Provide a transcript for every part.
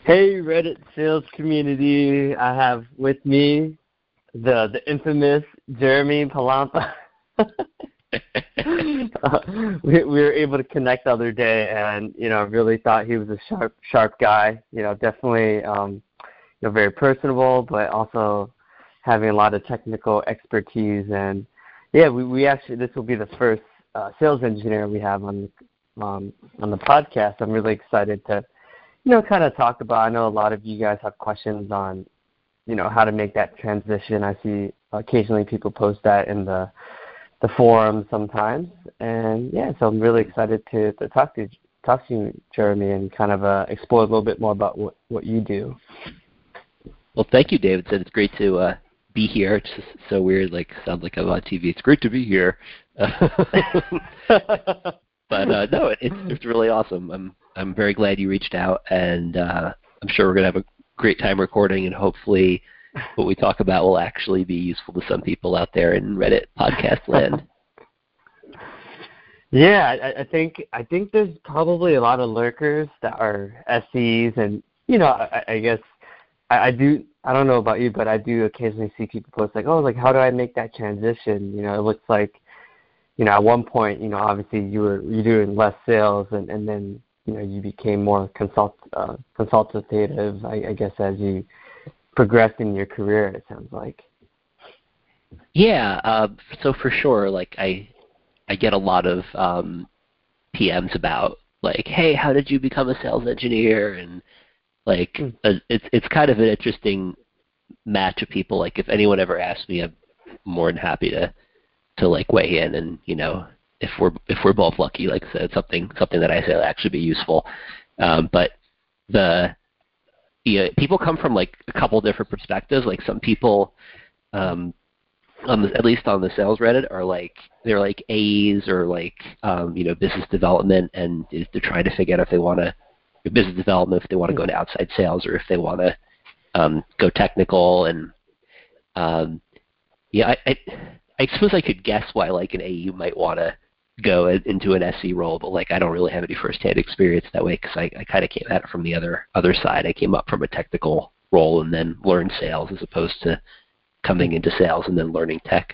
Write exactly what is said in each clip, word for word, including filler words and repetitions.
Hey, Reddit sales community. I have with me the the infamous Jeremy Palampa. uh, we, we were able to connect the other day, and you know, really thought he was a sharp, sharp guy. You know, definitely, um, you know, very personable, but also having a lot of technical expertise. And yeah, we, we actually this will be the first uh, sales engineer we have on um, on the podcast. I'm really excited to, you know, kind of talk about. I know a lot of you guys have questions on, you know, how to make that transition. I see occasionally people post that in the the forum sometimes, and yeah, so I'm really excited to, to talk to talk to you, Jeremy, and kind of uh, explore a little bit more about what, what you do. Well, thank you, David. Said it's great to uh, be here. It's just so weird, like sounds like I'm on T V. It's great to be here. But uh, no, it, it's it's really awesome. I'm I'm very glad you reached out, and uh, I'm sure we're gonna have a great time recording, and hopefully what we talk about will actually be useful to some people out there in Reddit podcast land. Yeah, I, I think I think there's probably a lot of lurkers that are S Es, and you know, I, I guess I, I do. I don't know about you, but I do occasionally see people post like, "Oh, like how do I make that transition?" You know, it looks like, you know, at one point, you know, obviously you were you doing less sales, and, and then you know you became more consult uh, consultative, I, I guess, as you progressed in your career. It sounds like. Yeah, uh, so for sure, like I I get a lot of um, P Ms about like, hey, how did you become a sales engineer? And like, Mm. uh, it's it's kind of an interesting match of people. Like, if anyone ever asks me, I'm more than happy to to like weigh in, and you know, if we're if we're both lucky, like I said, something something that I say will actually be useful. Um, but the yeah, people come from like a couple different perspectives. Like some people, um, on the, at least on the sales Reddit, are like they're like A Es or like um, you know business development, and they're trying to figure out if they want to business development, if they want to go to outside sales, or if they want to um, go technical. And um, yeah, I, I I suppose I could guess why like an A E might want to go into an S E role, but like I don't really have any firsthand experience that way because I, I kind of came at it from the other other side. I came up from a technical role and then learned sales as opposed to coming into sales and then learning tech.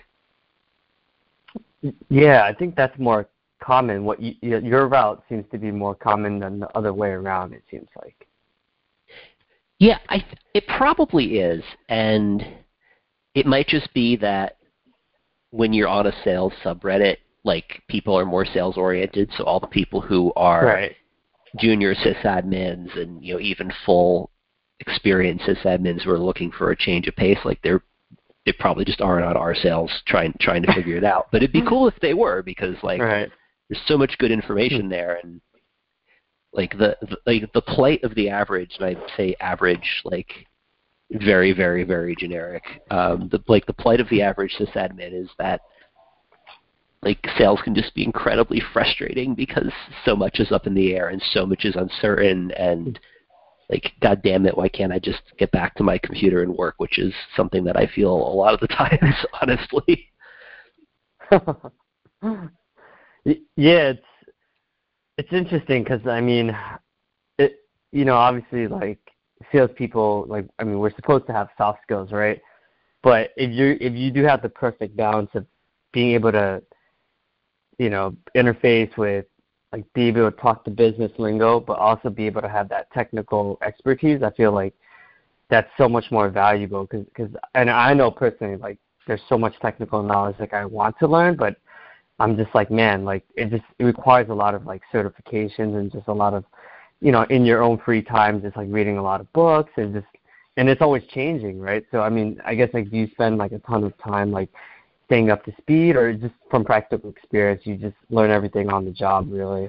Yeah, I think that's more common. What you, your route seems to be more common than the other way around. It seems like. Yeah, I th- it probably is, and it might just be that when you're on a sales subreddit, like people are more sales oriented, so all the people who are Right. junior sysadmins and you know even full experienced sysadmins who are looking for a change of pace, like they're they probably just aren't on our sales trying trying to figure it out. But it'd be cool if they were, because like Right. there's so much good information there, and like the, the like the plight of the average, and I'd say average like very very very generic. Um, the like the plight of the average sysadmin is that like sales can just be incredibly frustrating because so much is up in the air and so much is uncertain, and like, God damn it, why can't I just get back to my computer and work, which is something that I feel a lot of the times, honestly. Yeah, it's it's interesting because I mean, it you know obviously like salespeople, like I mean we're supposed to have soft skills, right? But if you if you do have the perfect balance of being able to, you know, interface with, like be able to talk the business lingo, but also be able to have that technical expertise, I feel like that's so much more valuable. Cause, cause, and I know personally, like there's so much technical knowledge like I want to learn, but I'm just like, man, like it just it requires a lot of like certifications and just a lot of, you know, in your own free time, just like reading a lot of books and just, and it's always changing, right? So I mean, I guess like do you spend like a ton of time like staying up to speed, or just from practical experience you just learn everything on the job, really?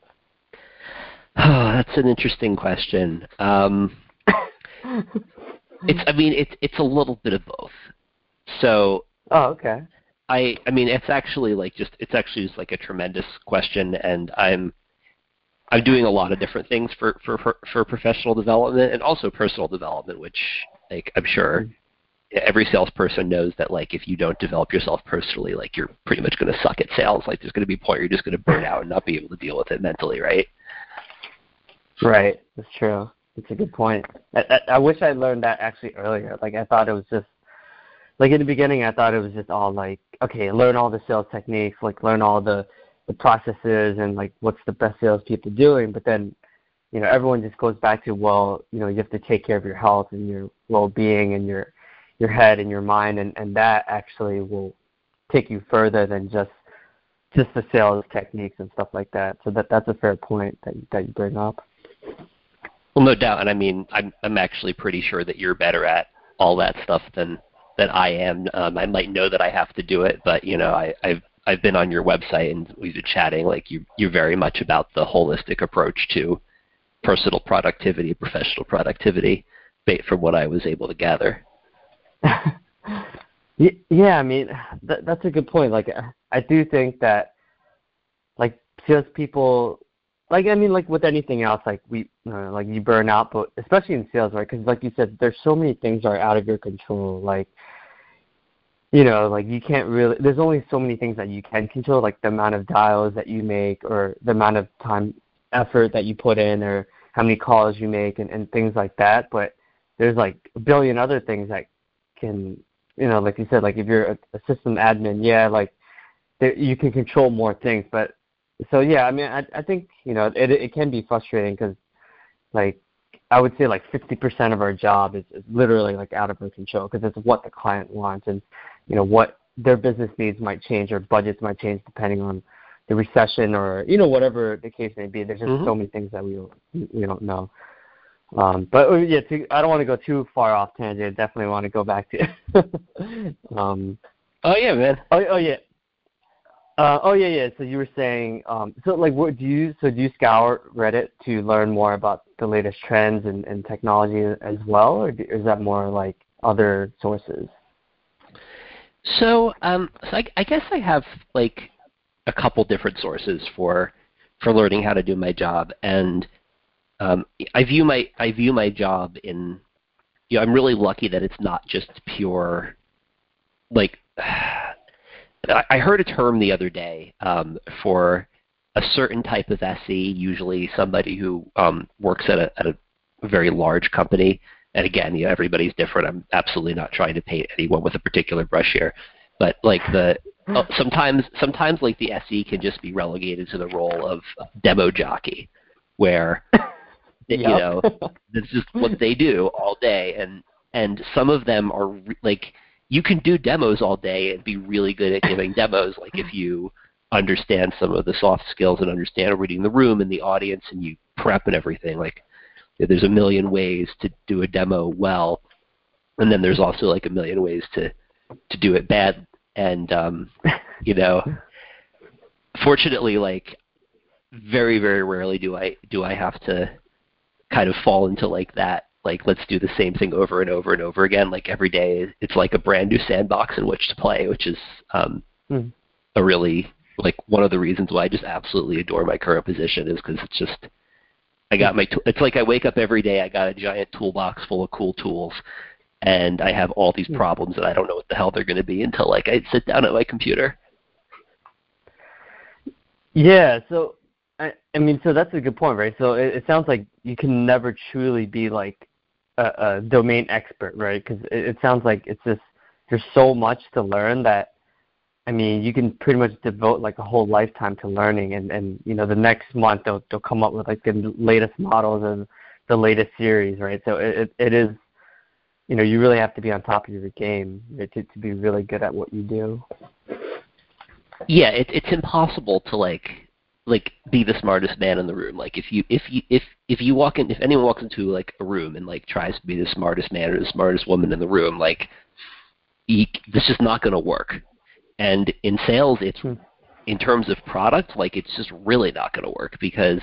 Oh, that's an interesting question. Um, it's I mean it's it's a little bit of both. So Oh, okay. I I mean it's actually like just it's actually just like a tremendous question, and I'm I'm doing a lot of different things for for for, for professional development and also personal development, which like I'm sure every salesperson knows that like if you don't develop yourself personally, like you're pretty much going to suck at sales. Like there's going to be a point where you're just going to burn out and not be able to deal with it mentally, right? Right, that's true. It's a good point. I, I, I wish I learned that actually earlier. Like I thought it was just like in the beginning, I thought it was just all like, okay, learn all the sales techniques, like learn all the the processes and like what's the best salespeople doing. But then, you know, everyone just goes back to, well, you know, you have to take care of your health and your well-being and your your head and your mind, and, and that actually will take you further than just just the sales techniques and stuff like that. So that that's a fair point that you, that you bring up. Well, no doubt, and I mean, I'm I'm actually pretty sure that you're better at all that stuff than than I am. Um, I might know that I have to do it, but you know, I, I've I've been on your website and we've been chatting. Like you, you're very much about the holistic approach to personal productivity, professional productivity, from what I was able to gather. Yeah, I mean, that, that's a good point. Like, I do think that, like, salespeople, like, I mean, like with anything else, like we, uh, like you burn out, but especially in sales, right? Because, like you said, there's so many things that are out of your control. Like, you know, like you can't really. There's only so many things that you can control, like the amount of dials that you make, or the amount of time, effort that you put in, or how many calls you make, and, and things like that. But there's like a billion other things that can, you know, like you said, like if you're a, a system admin, yeah, like there, you can control more things. But so yeah, I mean, I I think you know it it can be frustrating because like I would say like fifty percent of our job is, is literally like out of our control because it's what the client wants, and you know what their business needs might change or budgets might change depending on the recession or you know whatever the case may be. There's just mm-hmm. so many things that we we don't know. Um, but yeah, to, I don't want to go too far off tangent. I definitely want to go back to. um, oh yeah, man. Oh, oh yeah. Uh, oh yeah, yeah. So you were saying, um, so like, what do you? So do you scour Reddit to learn more about the latest trends and, and technology as well, or do, is that more like other sources? So, um, so I, I guess I have like a couple different sources for for learning how to do my job, and um, I view my I view my job in, you know, I'm really lucky that it's not just pure, like. I heard a term the other day um, for a certain type of S E, usually somebody who um, works at a, at a very large company. And again, you know, everybody's different. I'm absolutely not trying to paint anyone with a particular brush here, but like the uh, sometimes sometimes like the S E can just be relegated to the role of demo jockey, where yep. you know that's just what they do all day, and and some of them are re- like. You can do demos all day and be really good at giving demos, like if you understand some of the soft skills and understand reading the room and the audience and you prep and everything. Like there's a million ways to do a demo well, and then there's also like a million ways to, to do it bad. And, um, you know, fortunately, like very, very rarely do I do I have to kind of fall into like that. Like, let's do the same thing over and over and over again. Like, every day, it's like a brand new sandbox in which to play, which is um, mm. a really, like, one of the reasons why I just absolutely adore my current position is because it's just, I got my, it's like I wake up every day, I got a giant toolbox full of cool tools, and I have all these problems, and I don't know what the hell they're going to be until, like, I sit down at my computer. Yeah, so, I, I mean, so that's a good point, right? So it, it sounds like you can never truly be, like, A, a domain expert, right? Because it, it sounds like it's just there's so much to learn that, I mean, you can pretty much devote like a whole lifetime to learning, and, and you know the next month they'll they'll come up with like the latest models and the latest series, right? So it it, it is, you know, you really have to be on top of your game, right, to to be really good at what you do. Yeah, it, it's impossible to like. like be the smartest man in the room. Like if you if you if if you walk in if anyone walks into like a room and like tries to be the smartest man or the smartest woman in the room, like you, this is not going to work. And in sales, it's in terms of product, like it's just really not going to work because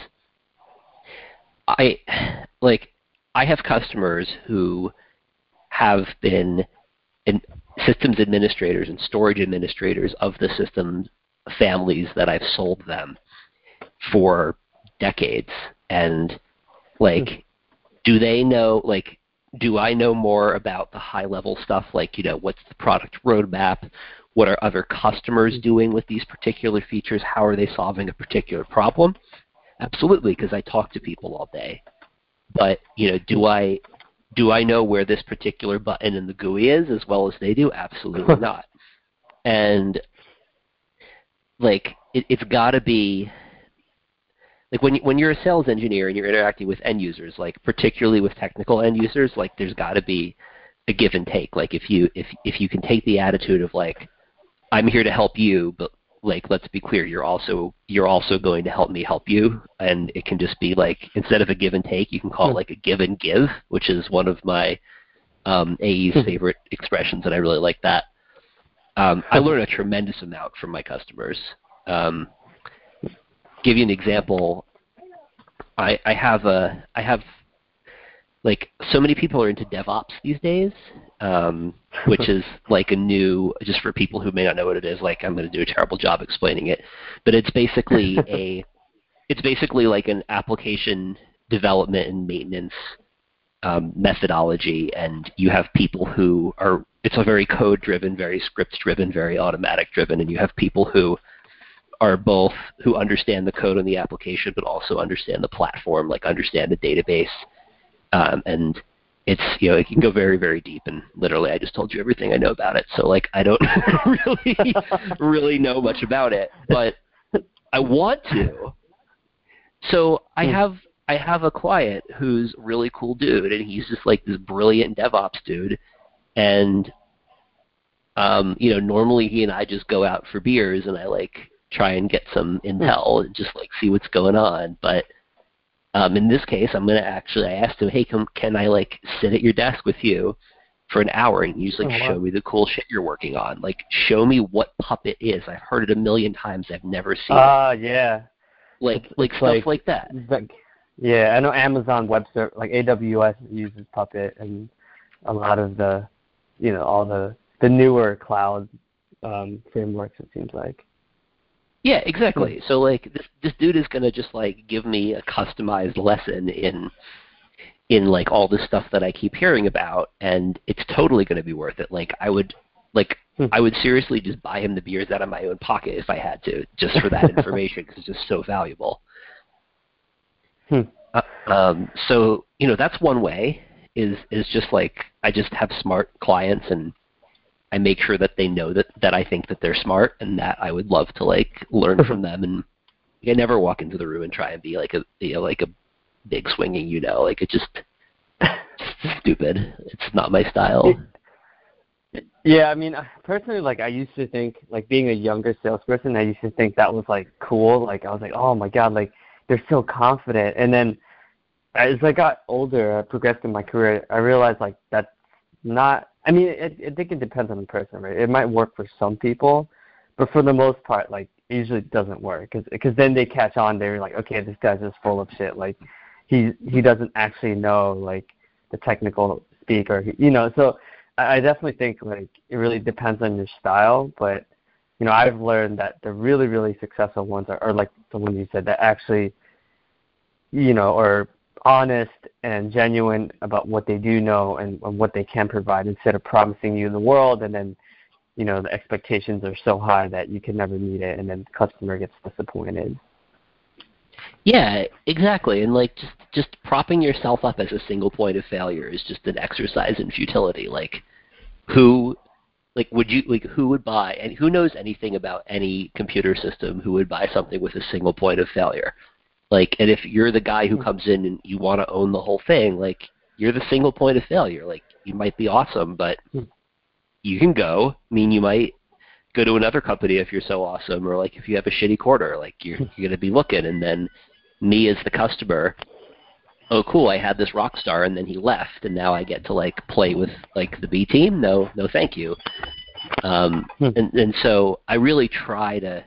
I like I have customers who have been in systems administrators and storage administrators of the systems families that I've sold them for decades, and like do they know like do I know more about the high level stuff, like, you know, what's the product roadmap, what are other customers doing with these particular features, how are they solving a particular problem? Absolutely, because I talk to people all day. but you know, do I do I know where this particular button in the G U I is as well as they do? Absolutely not. And like it, it's got to be like when you, when you're a sales engineer and you're interacting with end users, like particularly with technical end users, like there's got to be a give and take. Like if you if if you can take the attitude of like I'm here to help you, but like let's be clear, you're also you're also going to help me help you, and it can just be like instead of a give and take, you can call it like a give and give, which is one of my um, A E's favorite expressions, and I really like that. Um, I learn a tremendous amount from my customers. Um, give you an example. I, I have a I have like so many people are into DevOps these days, um, which is like a new, just for people who may not know what it is, like I'm going to do a terrible job explaining it, but it's basically a it's basically like an application development and maintenance um, methodology, and you have people who are, it's a very code driven, very script driven, very automatic driven, and you have people who are both, who understand the code in the application but also understand the platform, like understand the database. Um, and it's, you know, it can go very, very deep, and literally I just told you everything I know about it. So, like, I don't really, really know much about it, but I want to. So I have, I have a client who's a really cool dude, and he's just like this brilliant DevOps dude. And, um, you know, normally he and I just go out for beers, and I, like, try and get some intel and just, like, see what's going on. But Um, in this case, I'm going to actually, I asked him, hey, come, can I, like, sit at your desk with you for an hour and you just, like, oh, wow. show me the cool shit you're working on? Like, show me what Puppet is. I've heard it a million times. I've never seen uh, it. Uh, yeah. Like, it's, like it's stuff like, like that. Like, yeah, I know Amazon Web Services, like A W S uses Puppet, and a lot of the, you know, all the, the newer cloud um, frameworks, it seems like. Yeah, exactly. So, like, this this dude is going to just, like, give me a customized lesson in, in, like, all the stuff that I keep hearing about, and it's totally going to be worth it. Like, I would, like, I would seriously just buy him the beers out of my own pocket if I had to, just for that information, because it's just so valuable. Hmm. Uh, um, so, you know, that's one way, is is just, like, I just have smart clients, and I make sure that they know that, that I think that they're smart, and that I would love to, like, learn from them. And I never walk into the room and try and be like a, you know, like a big swinging, you know, like, it just it's stupid. It's not my style. Yeah, I mean, personally, like, I used to think, like, being a younger salesperson, I used to think that was, like, cool. Like, I was like, oh my god, like, they're so confident. And then as I got older, I progressed in my career, I realized, like, that's not, I mean, it, I think it depends on the person, right? It might work for some people, but for the most part, like, it usually doesn't work, because then they catch on. They're like, okay, this guy's just full of shit. Like, he he doesn't actually know, like, the technical speak, or, you know. So I, I definitely think, like, it really depends on your style. But, you know, I've learned that the really, really successful ones are, are like the one you said, that actually, you know, are honest and genuine about what they do know and, and what they can provide, instead of promising you the world, and then, you know, the expectations are so high that you can never meet it, and then the customer gets disappointed. Yeah, exactly. And, like, just just propping yourself up as a single point of failure is just an exercise in futility. Like, who, like, would you, like, who would buy, and who knows anything about any computer system who would buy something with a single point of failure? Like, and if you're the guy who comes in and you want to own the whole thing, like, you're the single point of failure. Like, you might be awesome, but you can go. I mean, you might go to another company if you're so awesome, or, like, if you have a shitty quarter, like, you're, you're going to be looking. And then me as the customer, oh, cool, I had this rock star, and then he left, and now I get to, like, play with, like, the B team? No, no, thank you. Um, and, and so I really try to,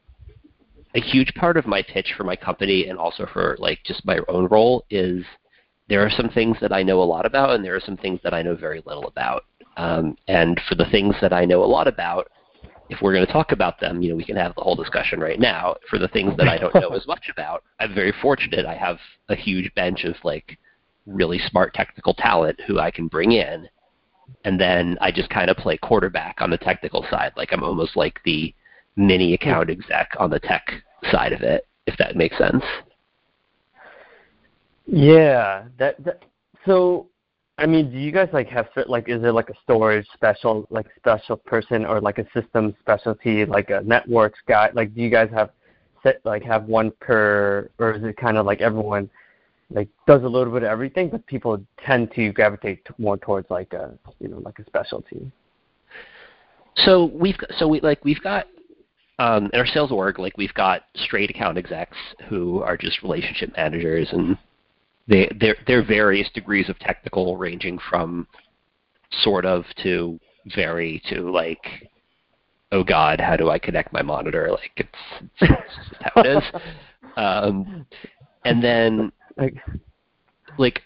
a huge part of my pitch for my company, and also for, like, just my own role, is there are some things that I know a lot about, and there are some things that I know very little about. Um, and for the things that I know a lot about, if we're going to talk about them, you know, we can have the whole discussion right now. For the things that I don't know as much about, I'm very fortunate. I have a huge bench of, like, really smart technical talent who I can bring in, and then I just kind of play quarterback on the technical side. Like, I'm almost like the mini account exec on the tech side of it, if that makes sense. Yeah, that, that so I mean, do you guys like have cer- like is it like a storage special like special person or like a system specialty like a networks guy? Like do you guys have set like have one per or is it kind of like everyone like does a little bit of everything, but people tend to gravitate t- more towards like a you know like a specialty. So we've got- so we like we've got um, in our sales org, like we've got straight account execs who are just relationship managers, and they they're, they're various degrees of technical, ranging from sort of to very to like, oh God, how do I connect my monitor? Like it's, it's, it's just how it is. Um, and then Like, like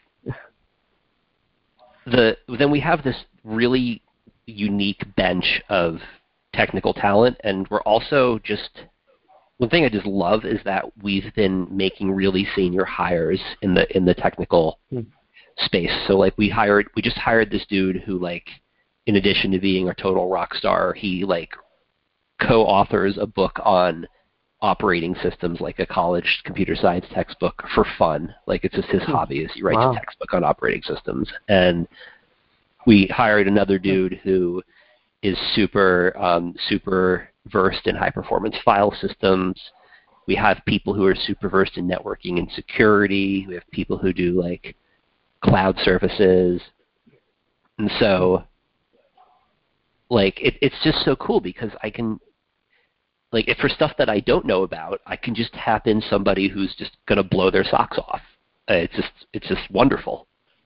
the then we have this really unique bench of technical talent, and we're also just one thing I just love is that we've been making really senior hires in the in the technical hmm. space. So like we hired we just hired this dude who like in addition to being a total rock star, he like co-authors a book on operating systems, like a college computer science textbook for fun. Like it's just his hobby is he writes Wow. a textbook on operating systems. And we hired another dude who is super um, super versed in high performance file systems. We have people who are super versed in networking and security. We have people who do like cloud services. And so like it, it's just so cool because I can like if for stuff that I don't know about, I can just tap in somebody who's just gonna blow their socks off. Uh, it's just it's just wonderful.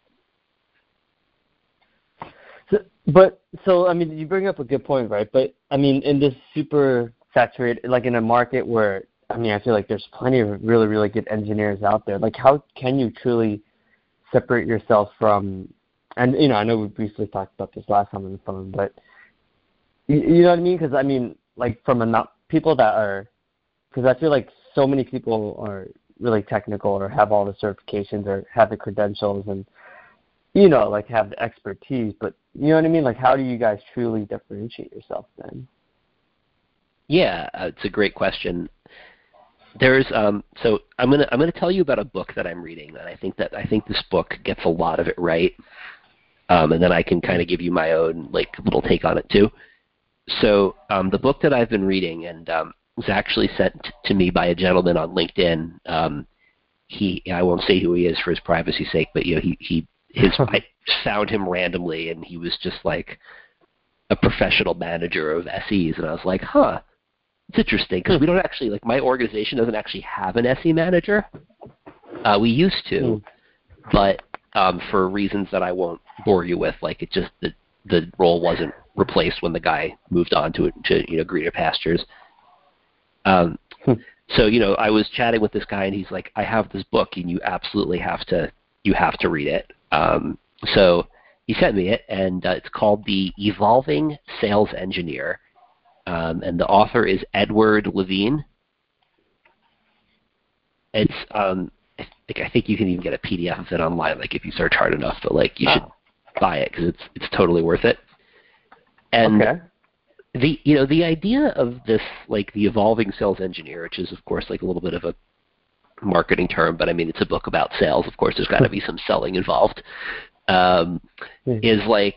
So, but so I mean, you bring up a good point, right? But I mean, in this super saturated, like in a market where I mean, I feel like there's plenty of really, really good engineers out there. Like, how can you truly separate yourself from? And you know, I know we briefly talked about this last time on the phone, but you, you know what I mean? Because I mean, like from a not people that are, because I feel like so many people are really technical or have all the certifications or have the credentials and you know, like have the expertise, but you know what I mean? Like how do you guys truly differentiate yourself then? Yeah, uh, it's a great question. There's um so I'm gonna I'm gonna tell you about a book that I'm reading, and I think that I think this book gets a lot of it right. Um, and then I can kind of give you my own like little take on it too. So um, the book that I've been reading and um, was actually sent to me by a gentleman on LinkedIn. Um, he I won't say who he is for his privacy's sake, but you know he he his I found him randomly, and he was just like a professional manager of S Es, and I was like, huh, it's interesting because we don't actually like my organization doesn't actually have an S E manager. Uh, we used to, but um, for reasons that I won't bore you with, like it just the the role wasn't replaced when the guy moved on to to you know greener pastures. Um, so you know I was chatting with this guy, and he's like, I have this book, and you absolutely have to you have to read it. Um, so he sent me it, and uh, it's called The Evolving Sales Engineer, um, and the author is Edward Levine. It's um, I think I think you can even get a P D F of it online, like if you search hard enough. But like you should buy it because it's it's totally worth it. And okay. the you know the idea of this like the evolving sales engineer, which is of course like a little bit of a marketing term, but I mean it's a book about sales. Of course, there's got to be some selling involved. Um, is like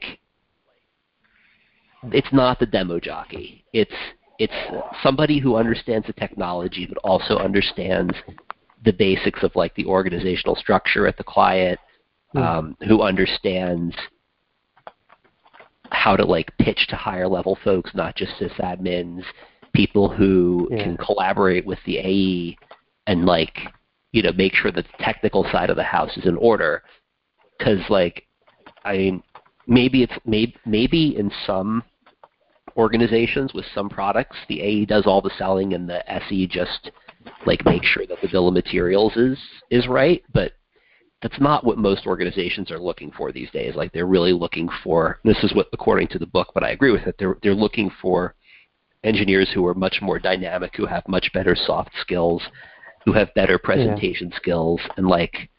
it's not the demo jockey. It's it's somebody who understands the technology, but also understands the basics of like the organizational structure at the client, um, who understands how to like pitch to higher level folks, not just sysadmins, people who Yeah. can collaborate with the A E and like, you know, make sure that the technical side of the house is in order. Cause like, I mean, maybe it's maybe, maybe in some organizations with some products, the A E does all the selling and the S E just like make sure that the bill of materials is, is right. But that's not what most organizations are looking for these days. Like they're really looking for, this is what according to the book, but I agree with it, they're, they're looking for engineers who are much more dynamic, who have much better soft skills, who have better presentation yeah. skills, and like,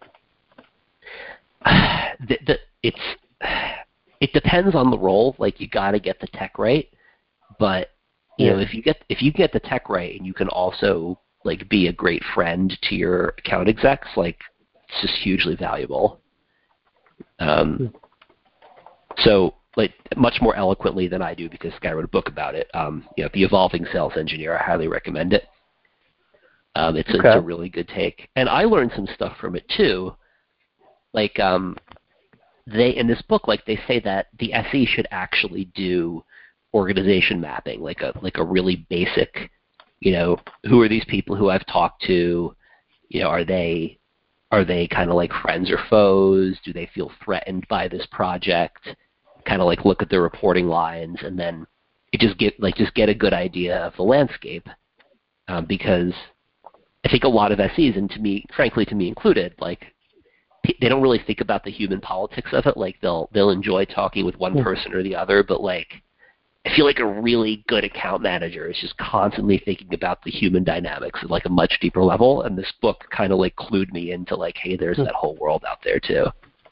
the, the, it's, it depends on the role. Like you got to get the tech right, but you yeah. know, if you get, if you get the tech right and you can also like be a great friend to your account execs, like just hugely valuable. Um, so, like, much more eloquently than I do, because this guy wrote a book about it. Um, you know, The Evolving Sales Engineer. I highly recommend it. Um, it's, okay. it's a really good take, and I learned some stuff from it too. Like, um, they in this book, like they say that the S E should actually do organization mapping, like a like a really basic, you know, who are these people who I've talked to? You know, are they are they kind of like friends or foes? Do they feel threatened by this project? Kind of like look at the reporting lines, and then it just get like just get a good idea of the landscape, um, because I think a lot of S Es, and to me, frankly, to me included, like they don't really think about the human politics of it. Like they'll they'll enjoy talking with one person or the other, but like I feel like a really good account manager is just constantly thinking about the human dynamics at like a much deeper level. And this book kind of like clued me into like, hey, there's that whole world out there too.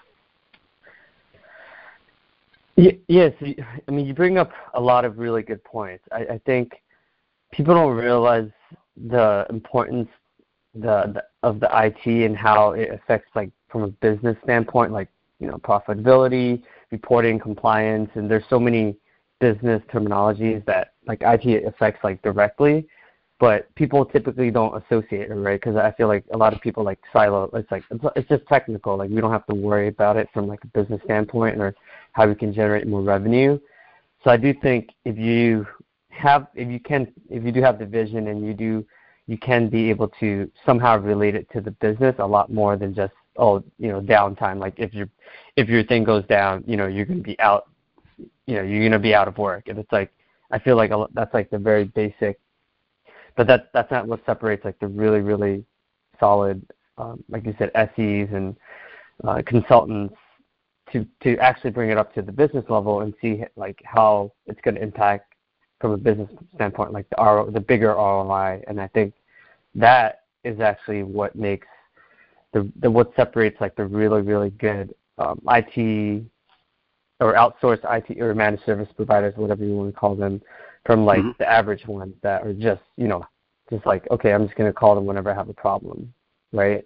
Yes, I mean you bring up a lot of really good points. I, I think people don't realize the importance the, the of the I T and how it affects, like, from a business standpoint, like, you know, profitability, reporting, compliance, and there's so many business terminologies that, like, I T affects, like, directly, but people typically don't associate it, right? Because I feel like a lot of people, like, silo. It's like it's, it's just technical. Like, we don't have to worry about it from, like, a business standpoint or how we can generate more revenue. So I do think if you have, if you can, if you do have the vision and you do, you can be able to somehow relate it to the business a lot more than just, oh, you know, downtime. Like if your if your thing goes down, you know, you're going to be out, you know, you're going to be out of work. If it's like, I feel like a, that's like the very basic, but that's that's not what separates like the really really solid, um, like you said, S Es and uh, consultants to to actually bring it up to the business level and see like how it's going to impact from a business standpoint, like the R, the bigger R O I. And I think that is actually what makes the, the what separates like the really really good um, I T or outsourced I T or managed service providers, whatever you want to call them, from like mm-hmm. the average ones that are just, you know, just like, okay, I'm just going to call them whenever I have a problem, right?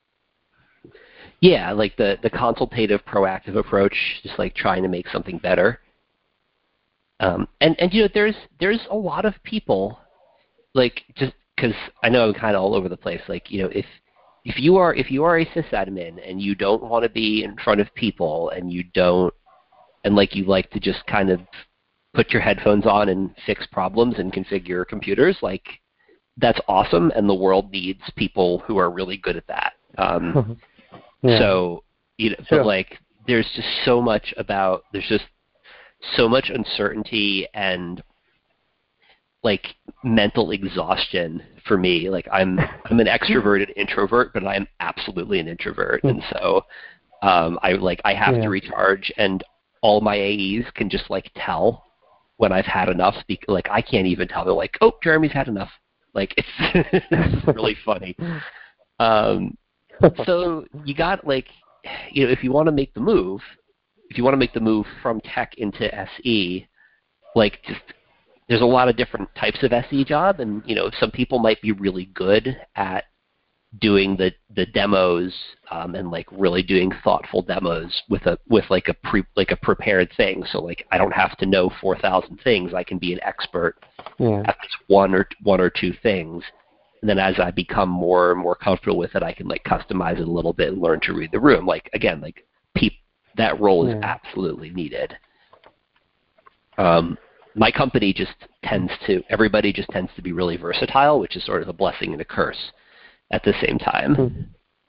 Yeah, like the, the consultative, proactive approach, just like trying to make something better. Um, and, and, you know, there's there's a lot of people, like, just because I know I'm kind of all over the place, like, you know, if if you are if you are a sysadmin and you don't want to be in front of people and you don't, and like you like to just kind of put your headphones on and fix problems and configure computers, like, that's awesome, and the world needs people who are really good at that. Um, yeah. So, you know, sure. But like, there's just so much about, there's just so much uncertainty and like mental exhaustion for me. Like I'm I'm an extroverted introvert, but I'm absolutely an introvert, and so um, I like I have yeah. to recharge, and all my A Es can just like tell when I've had enough. Because, like I can't even tell. They're like, "Oh, Jeremy's had enough." Like it's, it's really funny. Um, so you got like, you know, if you want to make the move, if you want to make the move from tech into S E, like just there's a lot of different types of S E job, and you know some people might be really good at doing the the demos um, and like really doing thoughtful demos with a with like a pre like a prepared thing. So like I don't have to know four thousand things. I can be an expert yeah. at this one or one or two things. And then as I become more and more comfortable with it, I can like customize it a little bit and learn to read the room. Like again, like peop, that role is yeah. absolutely needed. Um, my company just tends to, everybody just tends to be really versatile, which is sort of a blessing and a curse at the same time.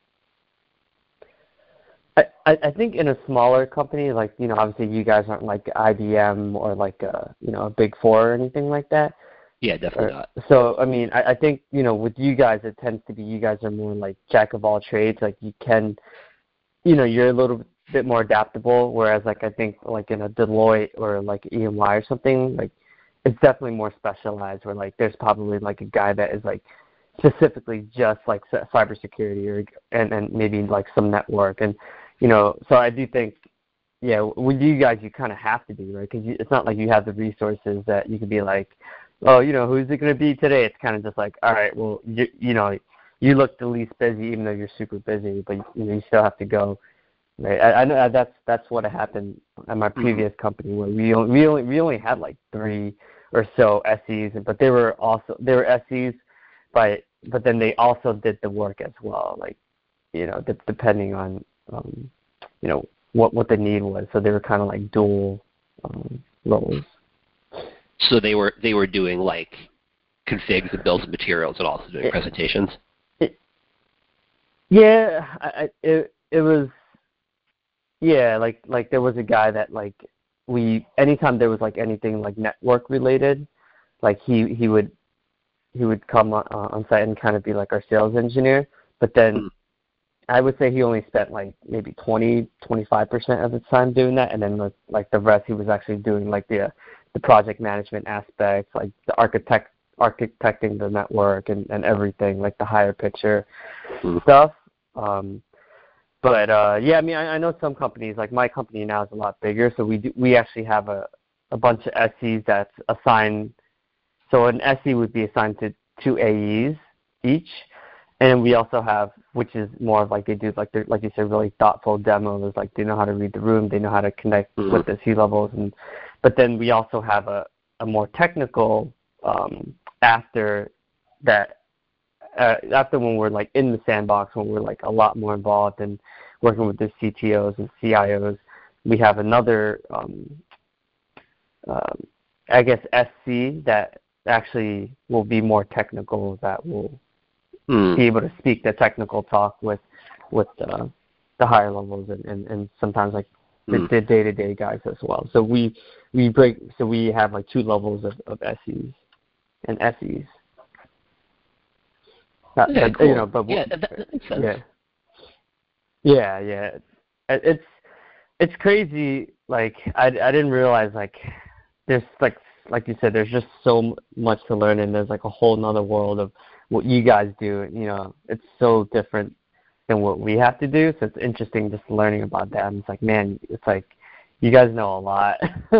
I, I think in a smaller company, like, you know, obviously you guys aren't like I B M or like a, you know, a big four or anything like that. Yeah, definitely or, not. So, I mean, I, I think, you know, with you guys, it tends to be you guys are more like jack of all trades. Like you can, you know, you're a little bit more adaptable, whereas like I think like in a Deloitte or like E M Y or something, like it's definitely more specialized where like there's probably like a guy that is like specifically just like cybersecurity or and, and maybe like some network. And, you know, so I do think, yeah, with you guys, you kind of have to be, right? Because it's not like you have the resources that you could be like, oh, you know, who's it going to be today? It's kind of just like, all right, well, you, you know, you look the least busy, even though you're super busy, but you know you still have to go. Right? I, I know that's that's what happened at my previous mm-hmm. company, where we only, we only we only had like three or so S Es, but they were also they were S Es, but but then they also did the work as well, like you know de- depending on um, you know what what the need was. So they were kind of like dual um, roles. So they were they were doing like configs and bills of materials and also doing it, presentations. It, yeah, I, I, it it was. Yeah, like like there was a guy that like we anytime there was like anything like network related, like he he would he would come on, uh, on site and kind of be like our sales engineer. But then mm. I would say he only spent like maybe twenty, twenty-five percent of the time doing that, and then like, like the rest he was actually doing like the uh, the project management aspects, like the architect architecting the network and, and everything, like the higher picture mm. stuff. Um, But uh, yeah, I mean, I, I know some companies, like my company now is a lot bigger, so we do, we actually have a, a bunch of S Es that's assigned. So an S E would be assigned to two A Es each, and we also have, which is more of like they do, like they like you said, really thoughtful demos. Like they know how to read the room, they know how to connect mm-hmm. with the C levels, and but then we also have a, a more technical um, after that. Uh, after when we're like in the sandbox, when we're like a lot more involved and working with the C T Os and C I Os, we have another, um, um, I guess, S C that actually will be more technical, that will mm. be able to speak the technical talk with with uh, the higher levels and, and, and sometimes like mm. the, the day-to-day guys as well. So we we break. So we have like two levels of, of S Es and S Es. Uh, yeah, but, cool. You know, but yeah, that, that makes sense. Yeah, yeah, yeah. It's it's crazy. Like I, I didn't realize like there's like like you said, there's just so much to learn, and there's like a whole nother world of what you guys do. You know, it's so different than what we have to do. So it's interesting just learning about that. And it's like, man, it's like you guys know a lot.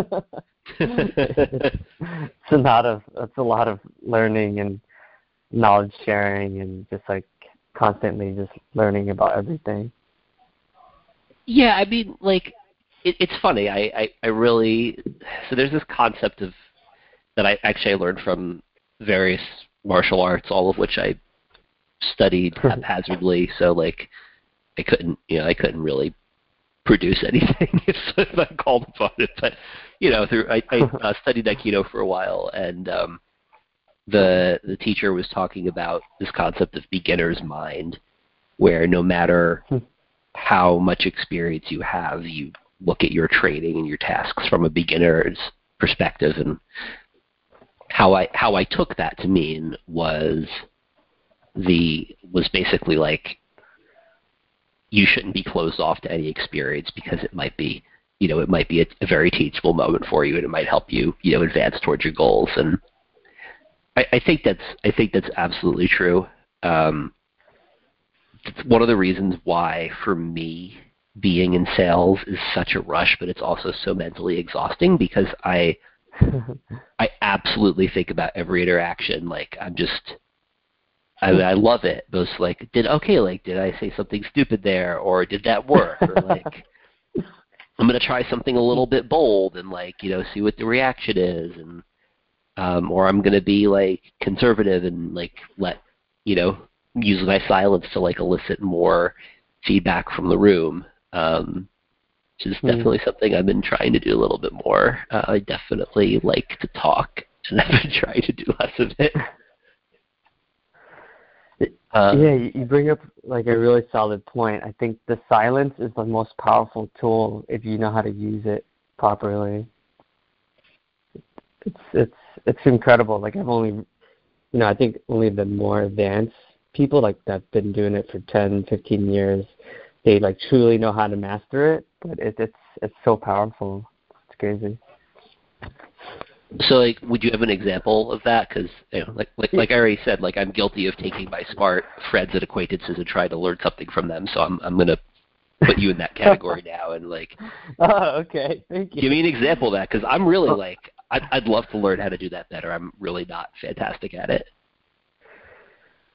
it's a lot of it's a lot of learning and knowledge sharing and just like constantly just learning about everything. Yeah, I mean, like, it, it's funny. I, I, I really, so there's this concept of, that I actually learned from various martial arts, all of which I studied haphazardly. So like, I couldn't, you know, I couldn't really produce anything if, if I called upon it. But, you know, through, I, I uh, studied Aikido for a while, and um, the the teacher was talking about this concept of beginner's mind, where no matter how much experience you have, you look at your training and your tasks from a beginner's perspective. And how I how I took that to mean was the was basically like, you shouldn't be closed off to any experience, because it might be, you know, it might be a, a very teachable moment for you, and it might help you, you know, advance towards your goals. And I, I think that's I think that's absolutely true. Um, it's one of the reasons why, for me, being in sales is such a rush, but it's also so mentally exhausting, because I I absolutely think about every interaction. Like, I'm just I, I love it. Those like, did okay, like, did I say something stupid there, or did that work, or like, I'm gonna try something a little bit bold and like, you know, see what the reaction is, and um, or I'm gonna be like conservative and like let, you know, use my silence to like elicit more feedback from the room. Um, which is definitely mm. something I've been trying to do a little bit more. Uh, I definitely like to talk, and I've been trying to do less of it. Um, yeah, you bring up like a really solid point. I think the silence is the most powerful tool if you know how to use it properly. It's it's it's incredible. Like, I've only, you know, I think only the more advanced people, like that've been doing it for ten, fifteen years, they like truly know how to master it. But it, it's it's so powerful. It's crazy. So, like, would you have an example of that? Because, you know, like, like, like I already said, like, I'm guilty of taking my smart friends and acquaintances and trying to learn something from them. So I'm, I'm gonna put you in that category now, and like, oh, okay, thank you. Give me an example of that, because I'm really like, I'd, I'd love to learn how to do that better. I'm really not fantastic at it.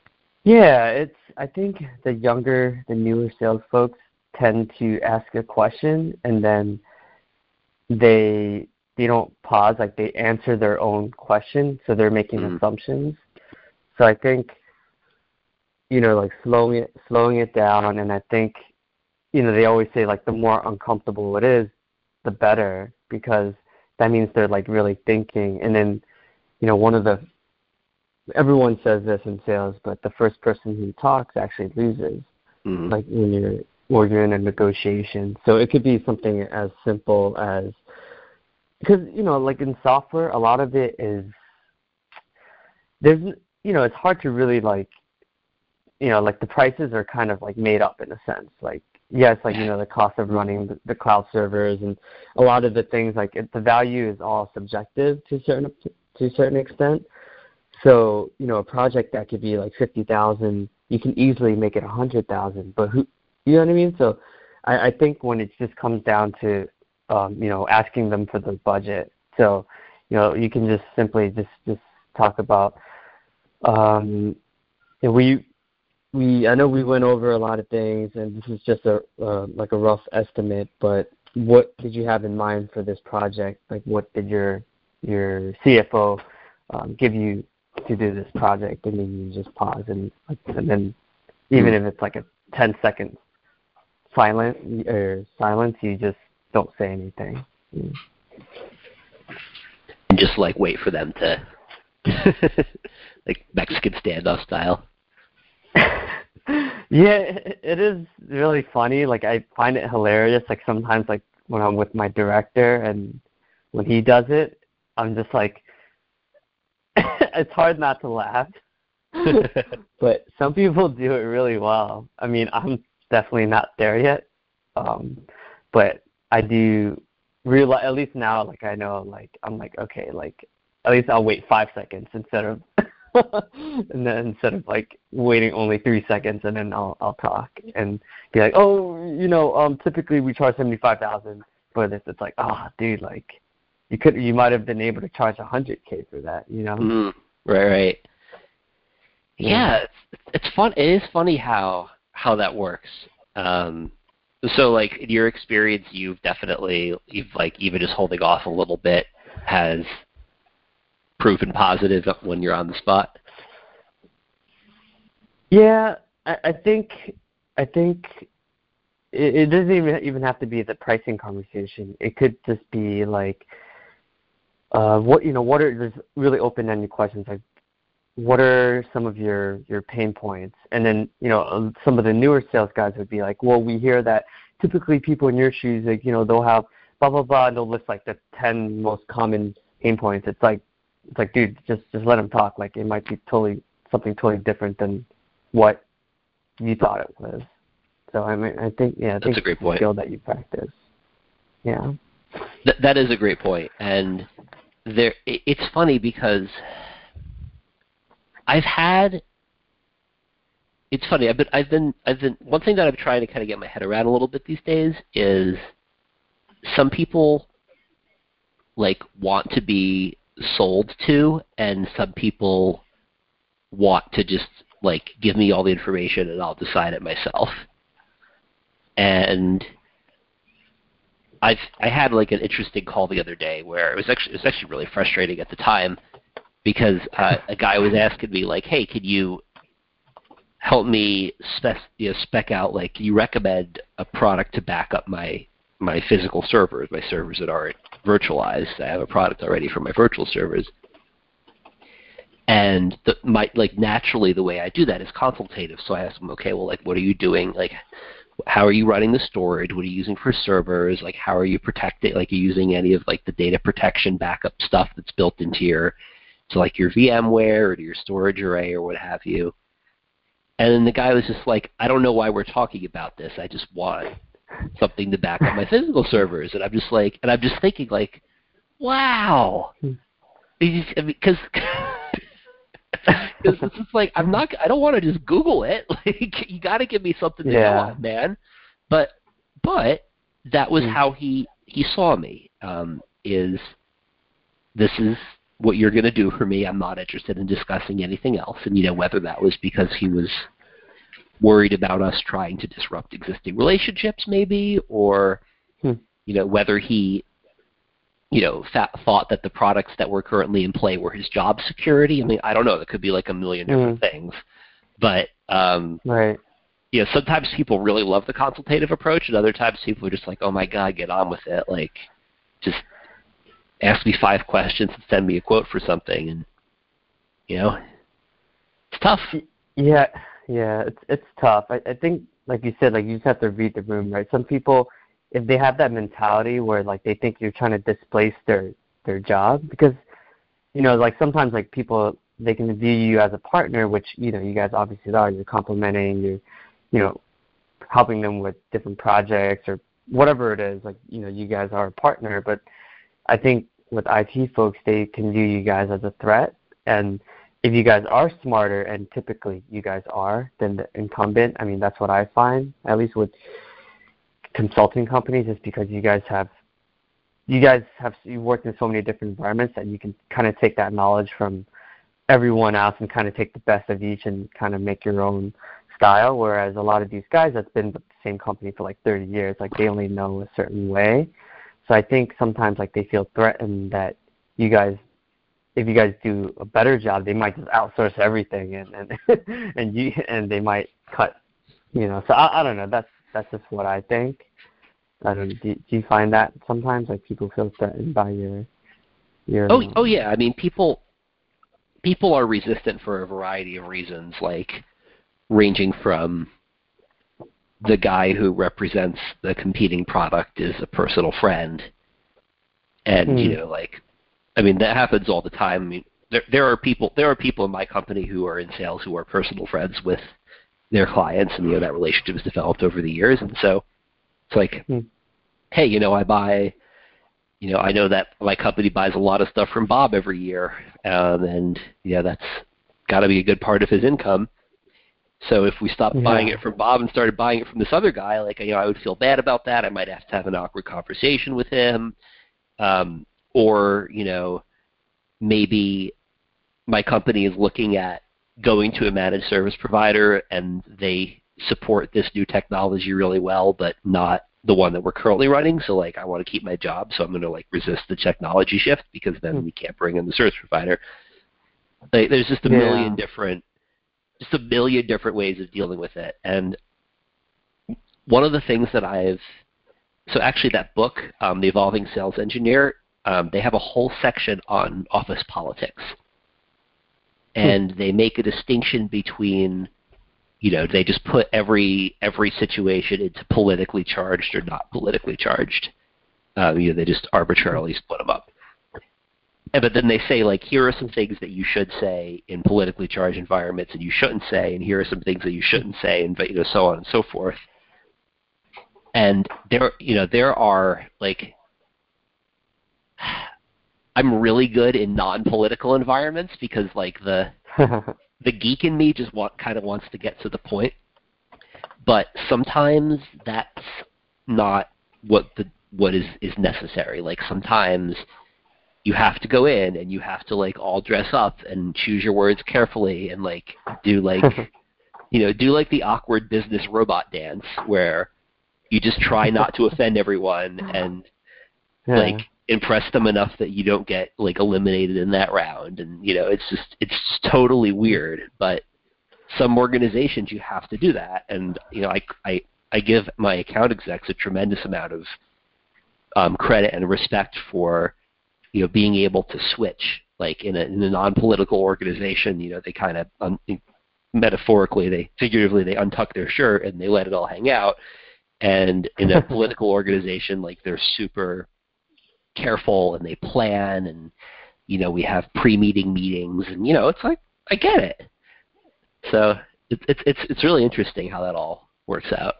Yeah, it's. I think the younger, the newer sales folks tend to ask a question and then they they don't pause. Like they answer their own question, so they're making Mm. assumptions. So I think you know, like slowing it slowing it down, and I think you know they always say like the more uncomfortable it is, the better because that means they're like really thinking. And then you know one of the everyone says this in sales, but the first person who talks actually loses. Mm. Like when you're or you're in a negotiation. So it could be something as simple as because you know, like in software, a lot of it is there's you know, it's hard to really like you know, like the prices are kind of like made up in a sense. Like yes, like you know, the cost of running the, the cloud servers and a lot of the things like it, the value is all subjective to a certain to a certain extent. So you know, a project that could be like fifty thousand, you can easily make it a hundred thousand. But who, you know what I mean? So I, I think when it just comes down to um, you know asking them for the budget, so you know you can just simply just just talk about. Um, you know, we we I know we went over a lot of things, and this is just a uh, like a rough estimate. But what did you have in mind for this project? Like, what did your your C F O um, give you to do this project? And then you just pause and and then even Mm. if it's like a ten second silent or silence, you just don't say anything. Mm. And just like wait for them to, like Mexican standoff style. Yeah, it, it is really funny. Like I find it hilarious. Like sometimes, like when I'm with my director and when he does it, I'm just like, it's hard not to laugh. But some people do it really well. I mean, I'm definitely not there yet, um, but I do realize. At least now, like I know, like I'm like okay, like at least I'll wait five seconds instead of, and then instead of like waiting only three seconds, and then I'll I'll talk and be like, oh, you know, um, typically we charge seventy five thousand, but if it's like, oh, dude, like you could, you might have been able to charge a hundred k for that, you know? Mm. Right, right. Yeah. Yeah, it's, it's fun. It is funny how how that works. Um, so, like in your experience, you've definitely, you've like even just holding off a little bit has proven positive when you're on the spot. Yeah, I, I think I think it, it doesn't even even have to be the pricing conversation. It could just be like, uh, what you know, what are there's really open-ended questions like, what are some of your your pain points? And then you know, um, some of the newer sales guys would be like, well, we hear that typically people in your shoes, like you know, they'll have blah blah blah, and they'll list like the ten most common pain points. It's like it's like, dude, just just let them talk. Like it might be totally something totally different than what you thought it was. So I mean, I think yeah, I That's think a great it's a point. skill that you practice. Yeah. Th- that is a great point, and there it, it's funny because I've had. It's funny. I've been. I've been. I've been. One thing that I'm trying to kind of get my head around a little bit these days is some people like want to be sold to, and some people want to just like give me all the information and I'll decide it myself. And I've I had like an interesting call the other day where it was actually it was actually really frustrating at the time because uh, a guy was asking me like, hey, could you help me spec you know, spec out like can you recommend a product to back up my my physical servers, my servers that aren't virtualized. I have a product already for my virtual servers. And the, my like naturally the way I do that is consultative. So I ask them, okay, well, like, what are you doing? Like, how are you running the storage? What are you using for servers? Like, how are you protecting? Like, are you using any of like the data protection backup stuff that's built into your to like your VMware or to your storage array or what have you? And then the guy was just like, I don't know why we're talking about this. I just want something to back up my physical servers. And I'm just like, and I'm just thinking like, wow, because. Because it's just like I'm not. I don't want to just Google it. Like you got to give me something to go Yeah. on, man. But but that was Mm. how he he saw me. Um, is this is what you're going to do for me, I'm not interested in discussing anything else. And, you know, whether that was because he was worried about us trying to disrupt existing relationships maybe, or, Hmm. you know, whether he, you know, fa- thought that the products that were currently in play were his job security. I mean, I don't know. It could be like a million different Mm. things. But, um, Right. you know, sometimes people really love the consultative approach, and other times people are just like, oh, my God, get on with it. Like, just ask me five questions and send me a quote for something. And, you know, it's tough. Yeah, yeah, it's it's tough. I, I think, like you said, like you just have to read the room, right? Some people, if they have that mentality where like they think you're trying to displace their their job, because you know, like sometimes like people they can view you as a partner, which you know you guys obviously are. You're complimenting, you're you know helping them with different projects or whatever it is. Like you know, you guys are a partner, but I think with I T folks, they can view you guys as a threat. And if you guys are smarter, and typically you guys are, than the incumbent, I mean, that's what I find, at least with consulting companies, is because you guys have, you guys have, you worked in so many different environments that you can kind of take that knowledge from everyone else and kind of take the best of each and kind of make your own style. Whereas a lot of these guys that's been with the same company for like thirty years, like they only know a certain way. So I think sometimes like they feel threatened that you guys, if you guys do a better job, they might just outsource everything and and and you and they might cut, you know. So I, I don't know. That's that's just what I think. I don't. Do, do you find that sometimes like people feel threatened by your your? Oh, Um, oh yeah. I mean, people people are resistant for a variety of reasons, like ranging from the guy who represents the competing product is a personal friend, and you hmm. know, like, I mean, that happens all the time. I mean, there there are people there are people in my company who are in sales who are personal friends with their clients, and you know that relationship has developed over the years, and so it's like, Hmm. hey, you know, I buy, you know, I know that my company buys a lot of stuff from Bob every year, um, and yeah, that's got to be a good part of his income. So if we stopped buying Yeah. it from Bob and started buying it from this other guy, like, you know, I would feel bad about that. I might have to have an awkward conversation with him, um, or you know, maybe my company is looking at going to a managed service provider and they support this new technology really well, but not the one that we're currently running. So like, I want to keep my job, so I'm going to like resist the technology shift because Hmm. then we can't bring in the service provider. Like, there's just a million Yeah. different, just a million different ways of dealing with it. And one of the things that I've, so actually that book, um, The Evolving Sales Engineer, um, they have a whole section on office politics. Hmm. And they make a distinction between, you know, they just put every every situation into politically charged or not politically charged. Um, you know, they just arbitrarily split them up. And, but then they say, like, here are some things that you should say in politically charged environments and you shouldn't say, and here are some things that you shouldn't say, and you know, so on and so forth. And there, you know, there are like, I'm really good in non-political environments because like the the geek in me just want, kind of wants to get to the point. But sometimes that's not what the what is, is necessary. Like sometimes you have to go in and you have to like all dress up and choose your words carefully and like do like you know, do like the awkward business robot dance where you just try not to offend everyone and Yeah. like impress them enough that you don't get like eliminated in that round. And you know, it's just it's just totally weird, but some organizations you have to do that. And you know, I I, I give my account execs a tremendous amount of um, credit and respect for, you know, being able to switch. Like in a in a non-political organization, you know, they kind of um, metaphorically, they figuratively, they untuck their shirt and they let it all hang out. And in a political organization, like they're super careful and they plan, and you know, we have pre-meeting meetings, and you know, it's like, I get it. So it's it's it's it's really interesting how that all works out.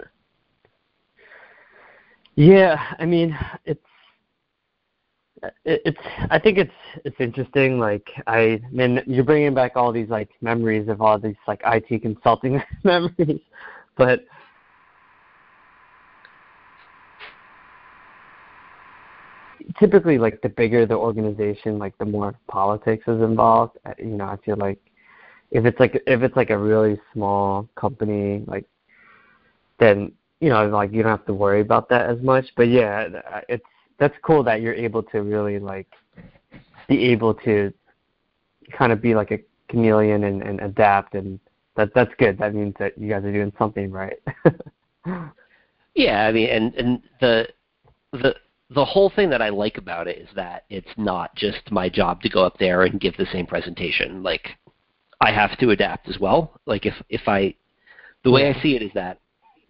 Yeah, I mean, it's it, it's. I think it's it's interesting. Like, I mean, you're bringing back all these like memories of all these like I T consulting memories, but typically like the bigger the organization, like the more politics is involved. Uh, You know, I feel like if it's like if it's like a really small company, like then you know like you don't have to worry about that as much. But yeah, it's that's cool that you're able to really like be able to kind of be like a chameleon and, and adapt, and that that's good. That means that you guys are doing something right. Yeah, I mean, and and the the the whole thing that I like about it is that it's not just my job to go up there and give the same presentation. Like, I have to adapt as well. Like, if if I the way Yeah. I see it is that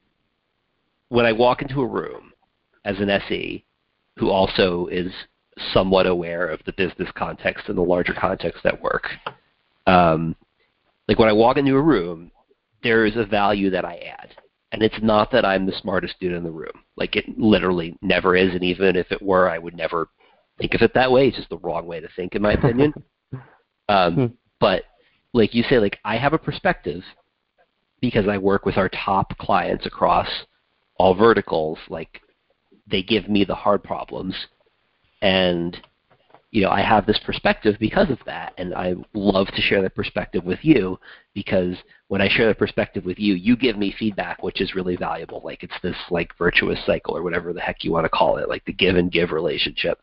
when I walk into a room as an S E who also is somewhat aware of the business context and the larger context at work, um, like when I walk into a room, there is a value that I add. And it's not that I'm the smartest dude in the room. Like, it literally never is, and even if it were, I would never think of it that way. It's just the wrong way to think, in my opinion. um, but, like you say, like, I have a perspective because I work with our top clients across all verticals. Like, they give me the hard problems, and you know, I have this perspective because of that, and I love to share that perspective with you, because when I share that perspective with you, you give me feedback, which is really valuable. Like, it's this like virtuous cycle, or whatever the heck you want to call it, like the give and give relationship.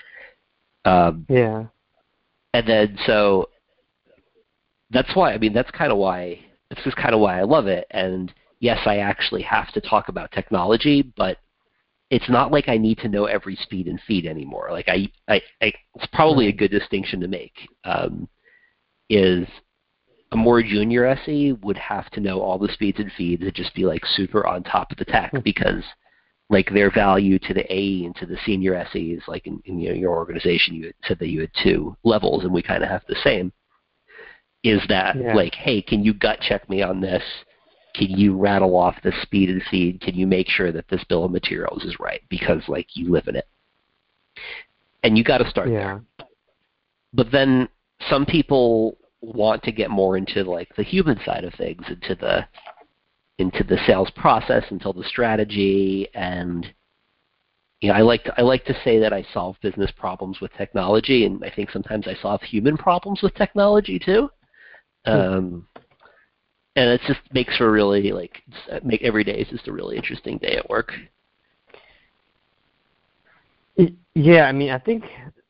Um, yeah. and then so that's why, I mean, that's kind of why, this is kind of why I love it. And yes, I actually have to talk about technology, but it's not like I need to know every speed and feed anymore. Like I, I, I it's probably a good distinction to make. Um, is a more junior S E would have to know all the speeds and feeds and just be like super on top of the tech, because like their value to the A E and to the senior S Es, like in, in you know, your organization, you had said that you had two levels, and we kind of have the same. Is that Yeah. like, hey, can you gut check me on this? Can you rattle off the speed and feed? Can you make sure that this bill of materials is right? Because, like, you live in it. And you got to start Yeah. there. But then some people want to get more into, like, the human side of things, into the into the sales process, into the strategy. And, you know, I like to, I like to say that I solve business problems with technology, and I think sometimes I solve human problems with technology, too. Um And it just makes for a really, like, make every day is just a really interesting day at work. Yeah, I mean, I think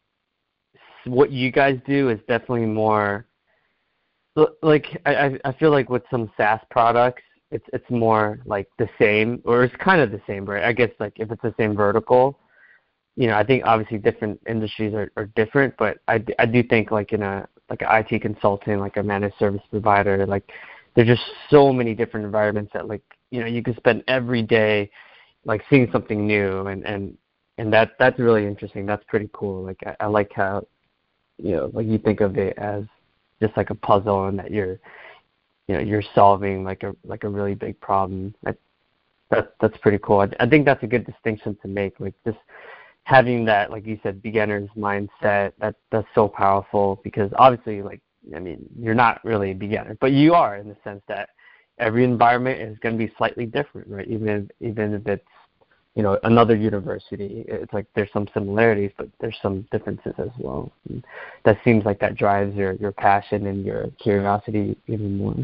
what you guys do is definitely more, like, I, I feel like with some SaaS products, it's it's more like the same, or it's kind of the same, right? I guess, like, if it's the same vertical, you know, I think obviously different industries are, are different, but I, I do think, like, in a, like an I T consultant, like a managed service provider, like, there's just so many different environments that, like, you know, you could spend every day, like, seeing something new, and, and, and that that's really interesting. That's pretty cool. Like, I, I like how, you know, like, you think of it as just like a puzzle, and that you're, you know, you're solving like a like a really big problem. That, that that's pretty cool. I, I think that's a good distinction to make. Like, just having that, like you said, beginner's mindset. That that's so powerful, because obviously, like, I mean, you're not really a beginner, but you are, in the sense that every environment is going to be slightly different, right? Even if, even if it's, you know, another university, it's like there's some similarities, but there's some differences as well. And that seems like that drives your, your passion and your curiosity even more.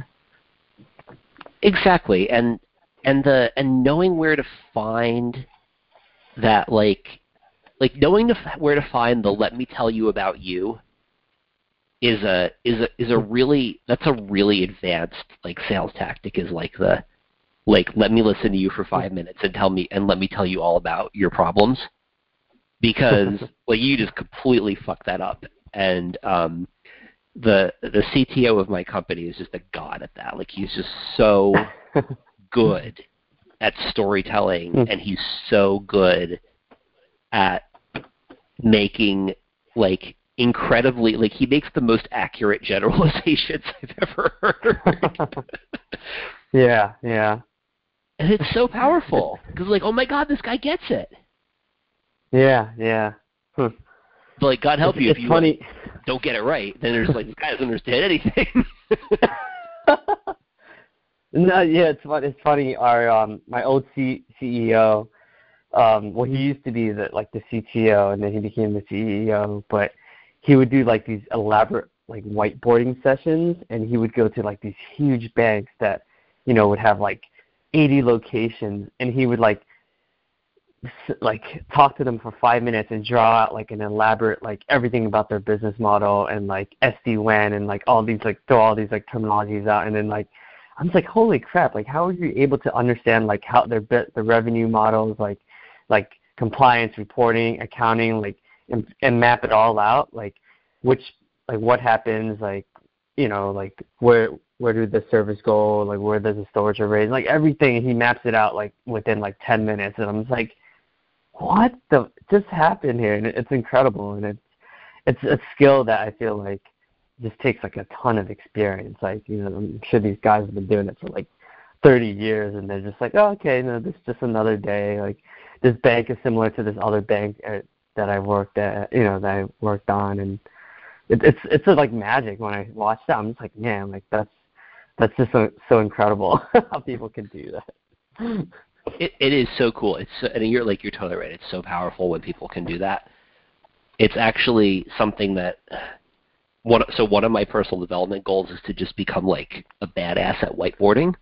Exactly, and and the and knowing where to find that, like, like knowing to, where to find the "let me tell you about you" is a is a is a really that's a really advanced, like, sales tactic. Is like the like let me listen to you for five minutes and tell me and let me tell you all about your problems, because like you just completely fuck that up. And um, the the C T O of my company is just a god at that. Like, he's just so good at storytelling, and he's so good at making, like, incredibly, like, he makes the most accurate generalizations I've ever heard. Yeah, yeah. And it's so powerful, because, like, oh my god, this guy gets it. Yeah, yeah. Hmm. But, like, God help it's, you if it's you funny. Like, don't get it right. Then there's like, this guy doesn't understand anything. No, yeah, it's fun. It's funny. Our um, my old C- CEO, um, well, he used to be the like the C T O, and then he became the C E O. But he would do like these elaborate like whiteboarding sessions, and he would go to like these huge banks that, you know, would have like eighty locations, and he would like s- like talk to them for five minutes and draw out like an elaborate like everything about their business model and like S D WAN and like all these like throw all these like terminologies out, and then like I'm just like, holy crap, like how are you able to understand like how their bit the revenue models, like like compliance, reporting, accounting, like and, and map it all out, like which like what happens, like you know, like where where do the servers go, like where does the storage array, like everything, he maps it out like within like ten minutes, and I'm just like, what the just happened here? And it, it's incredible, and it's it's a skill that I feel like just takes like a ton of experience. Like, you know, I'm sure these guys have been doing it for like thirty years, and they're just like, oh, okay, no, this is just another day. Like, this bank is similar to this other bank uh, that I worked at, you know, that I worked on, and it, it's it's uh, like magic when I watch that. I'm just like, man, like that's that's just so, so incredible how people can do that. It it is so cool. It's so, and you're like you're totally right. It's so powerful when people can do that. It's actually something that one. So one of my personal development goals is to just become like a badass at whiteboarding.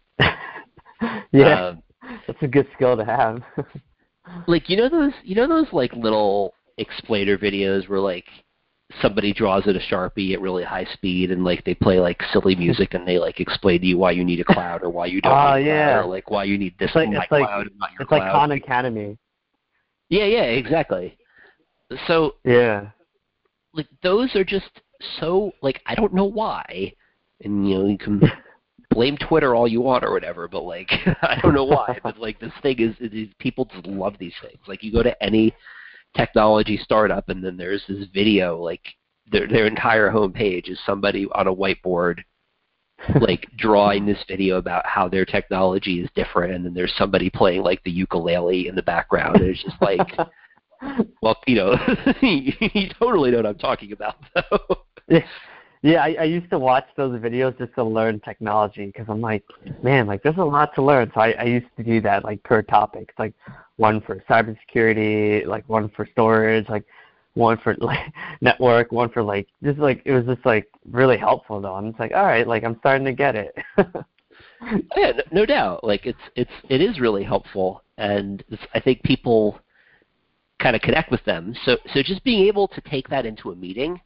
Yeah, Um, that's a good skill to have. like you know those you know those like little explainer videos where like somebody draws at a Sharpie at really high speed and like they play like silly music and they like explain to you why you need a cloud or why you don't Oh, need a yeah. cloud or like why you need this It's like my it's like cloud and not your it's cloud. like Khan Academy. Yeah, yeah, exactly. So Yeah. like those are just so like I don't know why, and you know you can blame Twitter all you want or whatever, but like I don't know why, but like this thing is, it is people just love these things. Like you go to any technology startup and then there's this video, like their their entire homepage is somebody on a whiteboard like drawing this video about how their technology is different, and then there's somebody playing like the ukulele in the background, and it's just like, well, you know, you totally know what I'm talking about, though. Yeah, yeah. I, I used to watch those videos just to learn technology because I'm like, man, like there's a lot to learn. So I, I used to do that like per topic, It's like one for cybersecurity, like one for storage, like one for like network, one for like just like it was just like really helpful though. I'm just like, all right, like I'm starting to get it. Yeah, no, no doubt. Like it's it's it is really helpful, and it's, I think people kind of connect with them. So so just being able to take that into a meeting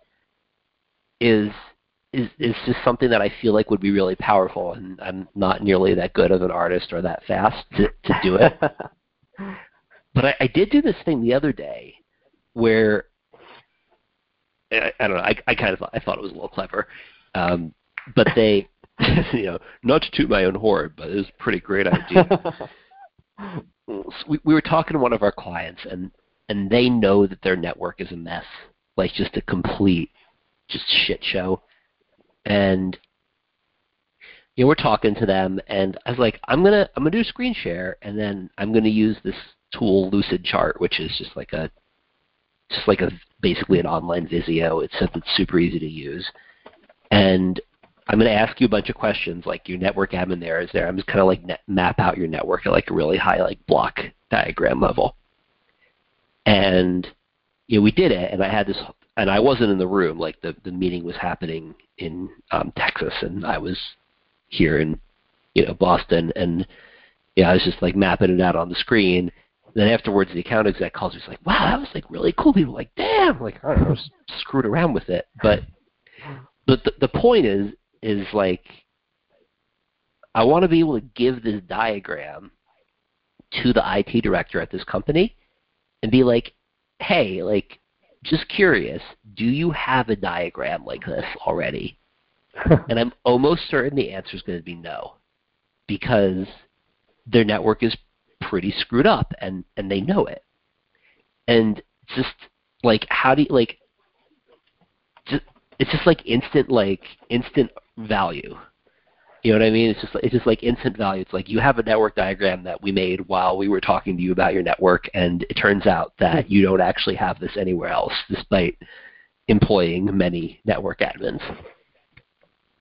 is is is just something that I feel like would be really powerful, and I'm not nearly that good of an artist or that fast to, to do it. But I, I did do this thing the other day where I, I don't know. I, I kind of thought, I thought it was a little clever, um, but they, you know, not to toot my own horn, but it was a pretty great idea. So we, we were talking to one of our clients, and and they know that their network is a mess, like just a complete, just shit show. And you know, we're talking to them, and I was like, I'm gonna I'm gonna do a screen share, and then I'm gonna use this tool, Lucidchart, which is just like a just like a basically an online Visio. It's something super easy to use, and I'm going to ask you a bunch of questions, like your network admin there is there. I'm just kind of like net, map out your network at like a really high like block diagram level. And you know, we did it, and I had this, and I wasn't in the room. Like the the meeting was happening in um, Texas, and I was here in you know Boston, and yeah, I was just like mapping it out on the screen. Then afterwards, the account exec calls me. He's like, "Wow, that was like really cool." People were like, "Damn!" Like I don't know, I was screwed around with it. But but the the point is is like I want to be able to give this diagram to the I T director at this company and be like, "Hey, like, just curious, do you have a diagram like this already?" And I'm almost certain the answer is going to be no, because their network is pretty screwed up, and, and they know it. And just like how do you like? Just, it's just like instant like instant value. You know what I mean? It's just it's just like instant value. It's like you have a network diagram that we made while we were talking to you about your network, and it turns out that you don't actually have this anywhere else, despite employing many network admins.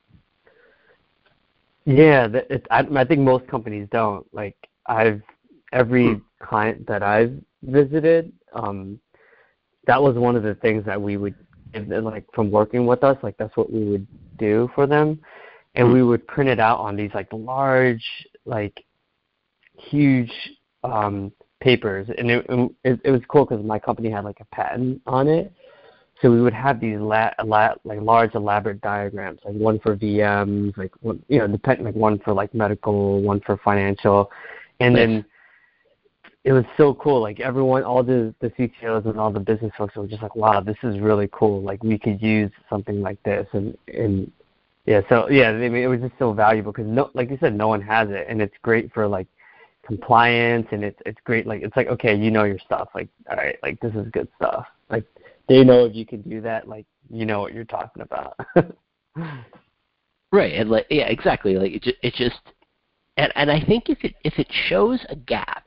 Yeah, it, I, I think most companies don't. Like I've every client that I've visited, um, that was one of the things that we would, like from working with us, like that's what we would do for them. And we would print it out on these like large, like huge um, papers. And it, it, it was cool because my company had like a patent on it. So we would have these la- la- like large elaborate diagrams, like one for V Ms, like one, you know, depend like one for like medical, one for financial, and nice. Then it was so cool. Like everyone, all the the C T Os and all the business folks were just like, wow, this is really cool. Like we could use something like this, and and yeah, so yeah, I mean, it was just so valuable because no, like you said, no one has it, and it's great for like compliance, and it's it's great. Like it's like, okay, you know your stuff. Like all right, like this is good stuff. Like they know if you can do that, like you know what you're talking about. Right, and like yeah, exactly. Like it just, it just, and and I think if it if it shows a gap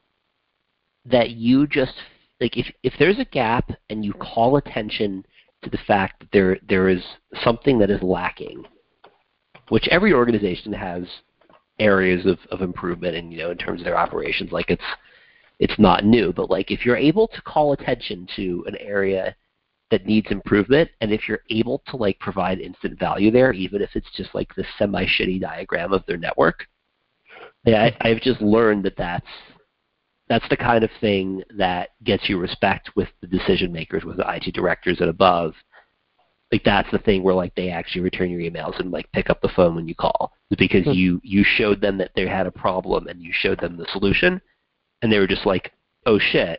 that you just like if if there's a gap and you call attention to the fact that there there is something that is lacking, which every organization has areas of, of improvement and you know in terms of their operations, like it's it's not new, but like if you're able to call attention to an area that needs improvement, and if you're able to like provide instant value there, even if it's just like this semi-shitty diagram of their network, yeah, I, I've just learned that that's that's the kind of thing that gets you respect with the decision makers, with the I T directors and above. Like that's the thing where like they actually return your emails and like pick up the phone when you call, because you you showed them that they had a problem and you showed them the solution, and they were just like, oh shit.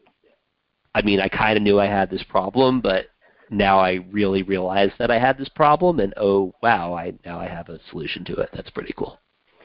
I mean, I kind of knew I had this problem, but now I really realize that I had this problem, and oh wow, I now I have a solution to it. That's pretty cool.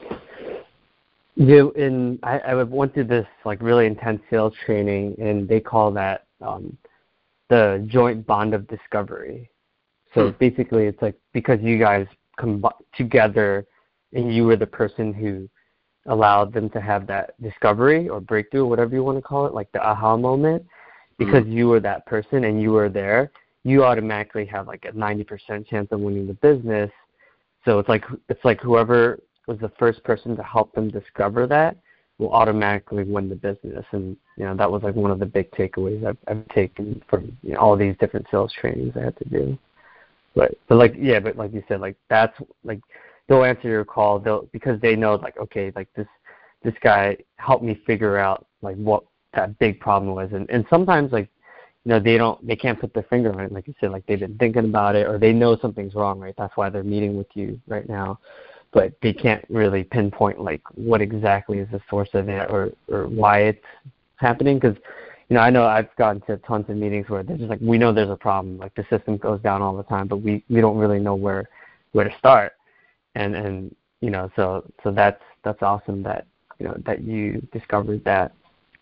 Yeah, and I, I went through this like really intense sales training, and they call that um, the joint bond of discovery. So hmm. basically, it's like because you guys come together, and you were the person who allowed them to have that discovery or breakthrough, whatever you want to call it, like the aha moment. Because mm-hmm. you were that person and you were there, you automatically have like a ninety percent chance of winning the business. So it's like it's like whoever was the first person to help them discover that will automatically win the business. And you know that was like one of the big takeaways I've, I've taken from you know, all these different sales trainings I had to do. But but like yeah, but like you said, like that's like they'll answer your call they'll because they know like okay like this this guy helped me figure out like what that big problem was, and and sometimes like you know they don't they can't put their finger on it, like you said, like they've been thinking about it or they know something's wrong, right? That's why they're meeting with you right now, but they can't really pinpoint like what exactly is the source of it or or why it's happening. Because you know I know I've gotten to tons of meetings where they're just like, we know there's a problem, like the system goes down all the time, but we we don't really know where where to start, and and you know so so that's that's awesome that you know that you discovered that.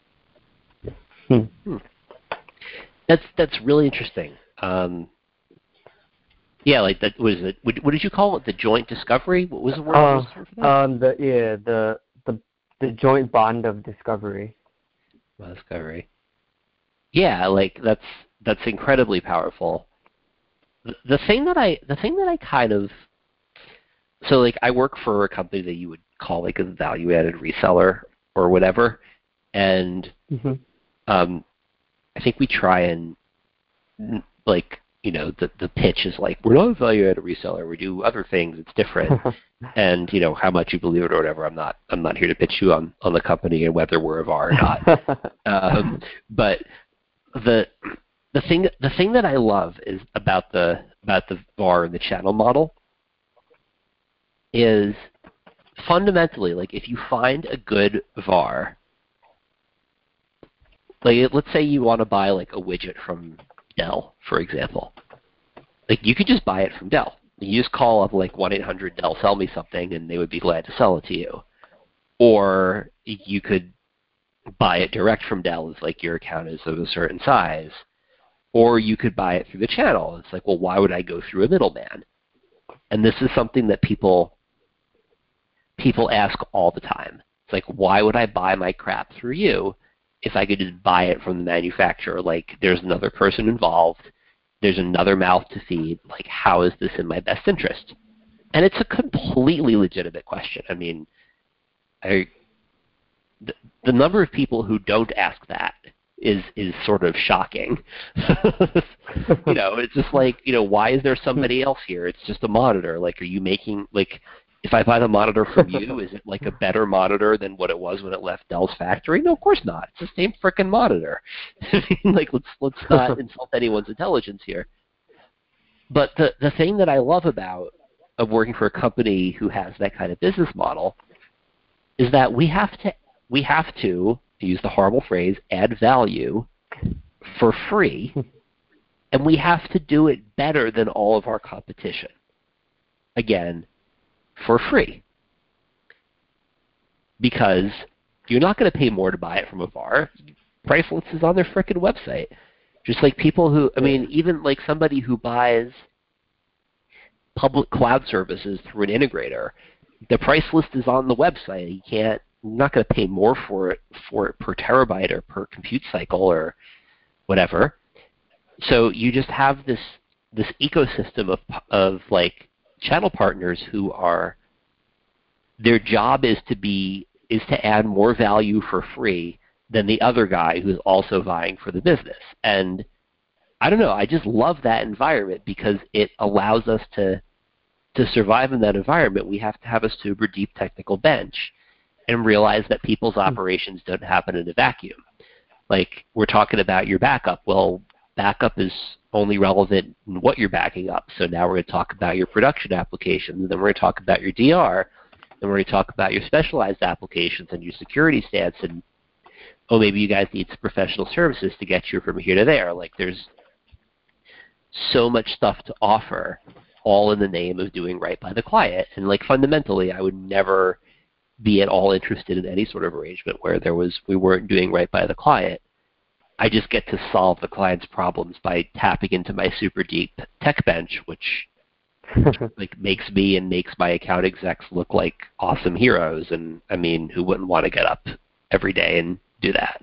Hmm. Hmm. That's that's really interesting. Um, yeah, like that was it. What, what did you call it? The joint discovery? What was the word? Uh, was for that? Um, the yeah, the the the joint bond of discovery. Well, discovery. Yeah, like that's that's incredibly powerful. The, the thing that I the thing that I kind of so like I work for a company that you would call like a value added reseller or whatever, and. Mm-hmm. Um, I think we try and, like, you know, the the pitch is like, we're not a value-added reseller. We do other things. It's different. And, you know, how much you believe it or whatever, I'm not I'm not here to pitch you on, on the company and whether we're a V A R or not. um, but the the thing the thing that I love is about the about the V A R and the channel model is fundamentally, like, if you find a good V A R. Like, let's say you want to buy like a widget from Dell, for example. Like, you could just buy it from Dell. You just call up like one eight hundred Dell, sell me something, and they would be glad to sell it to you. Or you could buy it direct from Dell if like your account is of a certain size. Or you could buy it through the channel. It's like, well, why would I go through a middleman? And this is something that people people ask all the time. It's like, why would I buy my crap through you if I could just buy it from the manufacturer? Like, there's another person involved. There's another mouth to feed. Like, how is this in my best interest? And it's a completely legitimate question. I mean, I the, the number of people who don't ask that is is sort of shocking. You know, it's just like, you know, why is there somebody else here? It's just a monitor. Like, are you making, like, if I buy the monitor from you, is it like a better monitor than what it was when it left Dell's factory? No, of course not. It's the same frickin' monitor. Like, let's let's not insult anyone's intelligence here. But the the thing that I love about of working for a company who has that kind of business model is that we have to we have to, to use the horrible phrase, add value for free, and we have to do it better than all of our competition. Again, for free. Because you're not going to pay more to buy it from a V A R. Price list is on their frickin' website. Just like people who, I mean, even like somebody who buys public cloud services through an integrator, the price list is on the website. You can't, you're not going to pay more for it for it per terabyte or per compute cycle or whatever. So you just have this this ecosystem of of like channel partners who are, their job is to be is to add more value for free than the other guy who's also vying for the business. And I don't know, I just love that environment because it allows us to to survive in that environment. We have to have a super deep technical bench and realize that people's operations don't happen in a vacuum. Like, we're talking about your backup. Well, backup is only relevant in what you're backing up. So now we're going to talk about your production applications, then we're going to talk about your D R, then we're going to talk about your specialized applications and your security stance, and oh, maybe you guys need some professional services to get you from here to there. Like, there's so much stuff to offer, all in the name of doing right by the client. And like, fundamentally, I would never be at all interested in any sort of arrangement where there was we weren't doing right by the client. I just get to solve the client's problems by tapping into my super deep tech bench, which like makes me and makes my account execs look like awesome heroes. And I mean, who wouldn't want to get up every day and do that?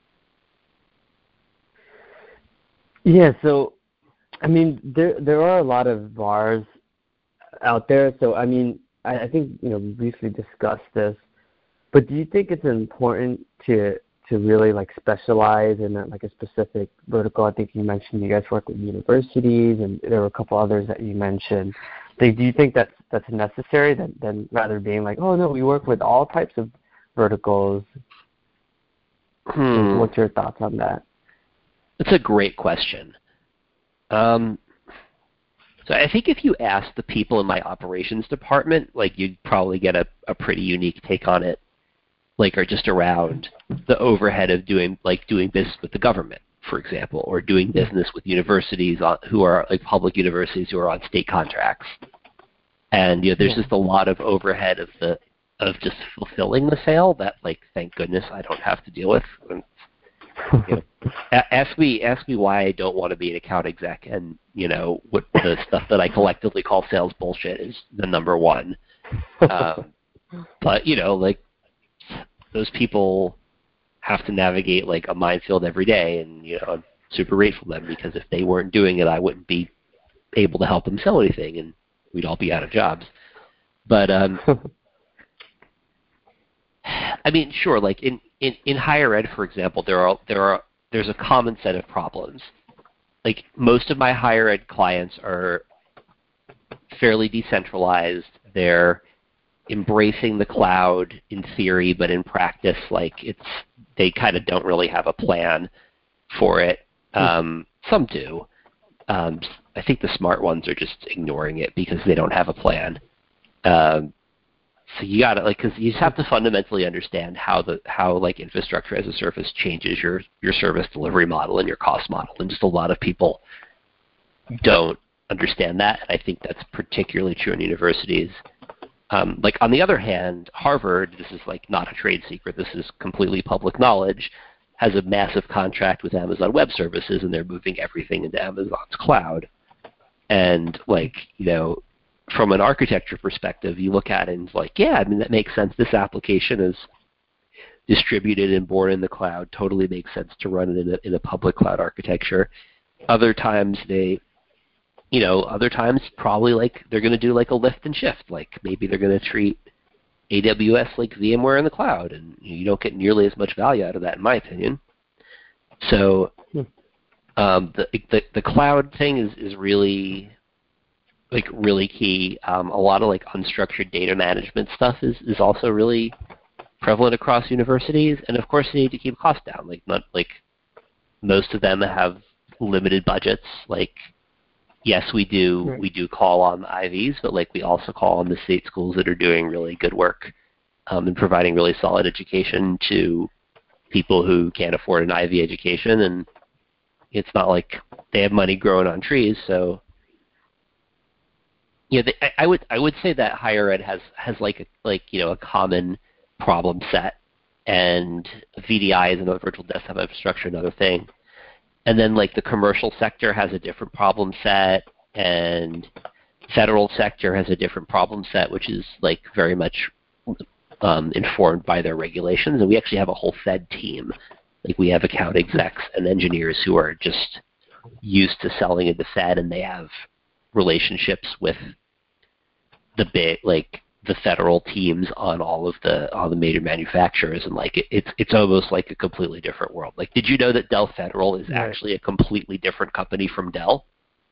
Yeah, so I mean, there there are a lot of V A Rs out there. So I mean, I, I think, you know, we briefly discussed this, but do you think it's important to to really like specialize in a, like a specific vertical? I think you mentioned you guys work with universities, and there were a couple others that you mentioned. Like, do you think that's that's necessary? Than than rather being like, oh no, we work with all types of verticals. Hmm. What's your thoughts on that? That's a great question. Um, so I think if you ask the people in my operations department, like, you'd probably get a, a pretty unique take on it, like, are just around the overhead of doing like doing business with the government, for example, or doing business with universities on, who are like public universities who are on state contracts. And you know, there's Yeah. just a lot of overhead of the of just fulfilling the sale that, like, thank goodness I don't have to deal with. And, you know, a- ask me ask me why I don't want to be an account exec, and you know what the stuff that I collectively call sales bullshit is the number one. Um, but you know, like, those people have to navigate like a minefield every day, and you know, I'm super grateful to them, because if they weren't doing it, I wouldn't be able to help them sell anything, and we'd all be out of jobs. But um, I mean, sure, like in, in, in higher ed, for example, there are there are there's a common set of problems. Like, most of my higher ed clients are fairly decentralized. They're embracing the cloud in theory, but in practice, like, it's they kind of don't really have a plan for it. Um, some do. Um, I think the smart ones are just ignoring it because they don't have a plan. Um, so you got to like, because you just have to fundamentally understand how the how like infrastructure as a service changes your your service delivery model and your cost model, and just a lot of people don't understand that. And I think that's particularly true in universities. Um, like, on the other hand, Harvard, this is like not a trade secret, this is completely public knowledge, has a massive contract with Amazon Web Services, and they're moving everything into Amazon's cloud. And like, you know, from an architecture perspective, you look at it and it's like, yeah, I mean, that makes sense. This application is distributed and born in the cloud. Totally makes sense to run it in a, in a public cloud architecture. Other times they, you know, other times probably like they're going to do like a lift and shift. Like, maybe they're going to treat A W S like VMware in the cloud, and you don't get nearly as much value out of that, in my opinion. So um, the, the the cloud thing is, is really like really key. Um, a lot of like unstructured data management stuff is, is also really prevalent across universities, and of course you need to keep costs down. Like not like most of them have limited budgets. Like yes, we do Right. we do call on the I Vs, but like we also call on the state schools that are doing really good work um, and providing really solid education to people who can't afford an I V education. And it's not like they have money growing on trees. So yeah, they, I, I would I would say that higher ed has has like a, like you know a common problem set, and V D I is another virtual desktop infrastructure, another thing. And then like the commercial sector has a different problem set, and federal sector has a different problem set, which is like very much um, informed by their regulations. And we actually have a whole Fed team. Like we have account execs and engineers who are just used to selling into Fed, and they have relationships with the big like the federal teams on all of the on the major manufacturers, and like it, it's it's almost like a completely different world. Like, did you know that Dell Federal is Right. actually a completely different company from Dell?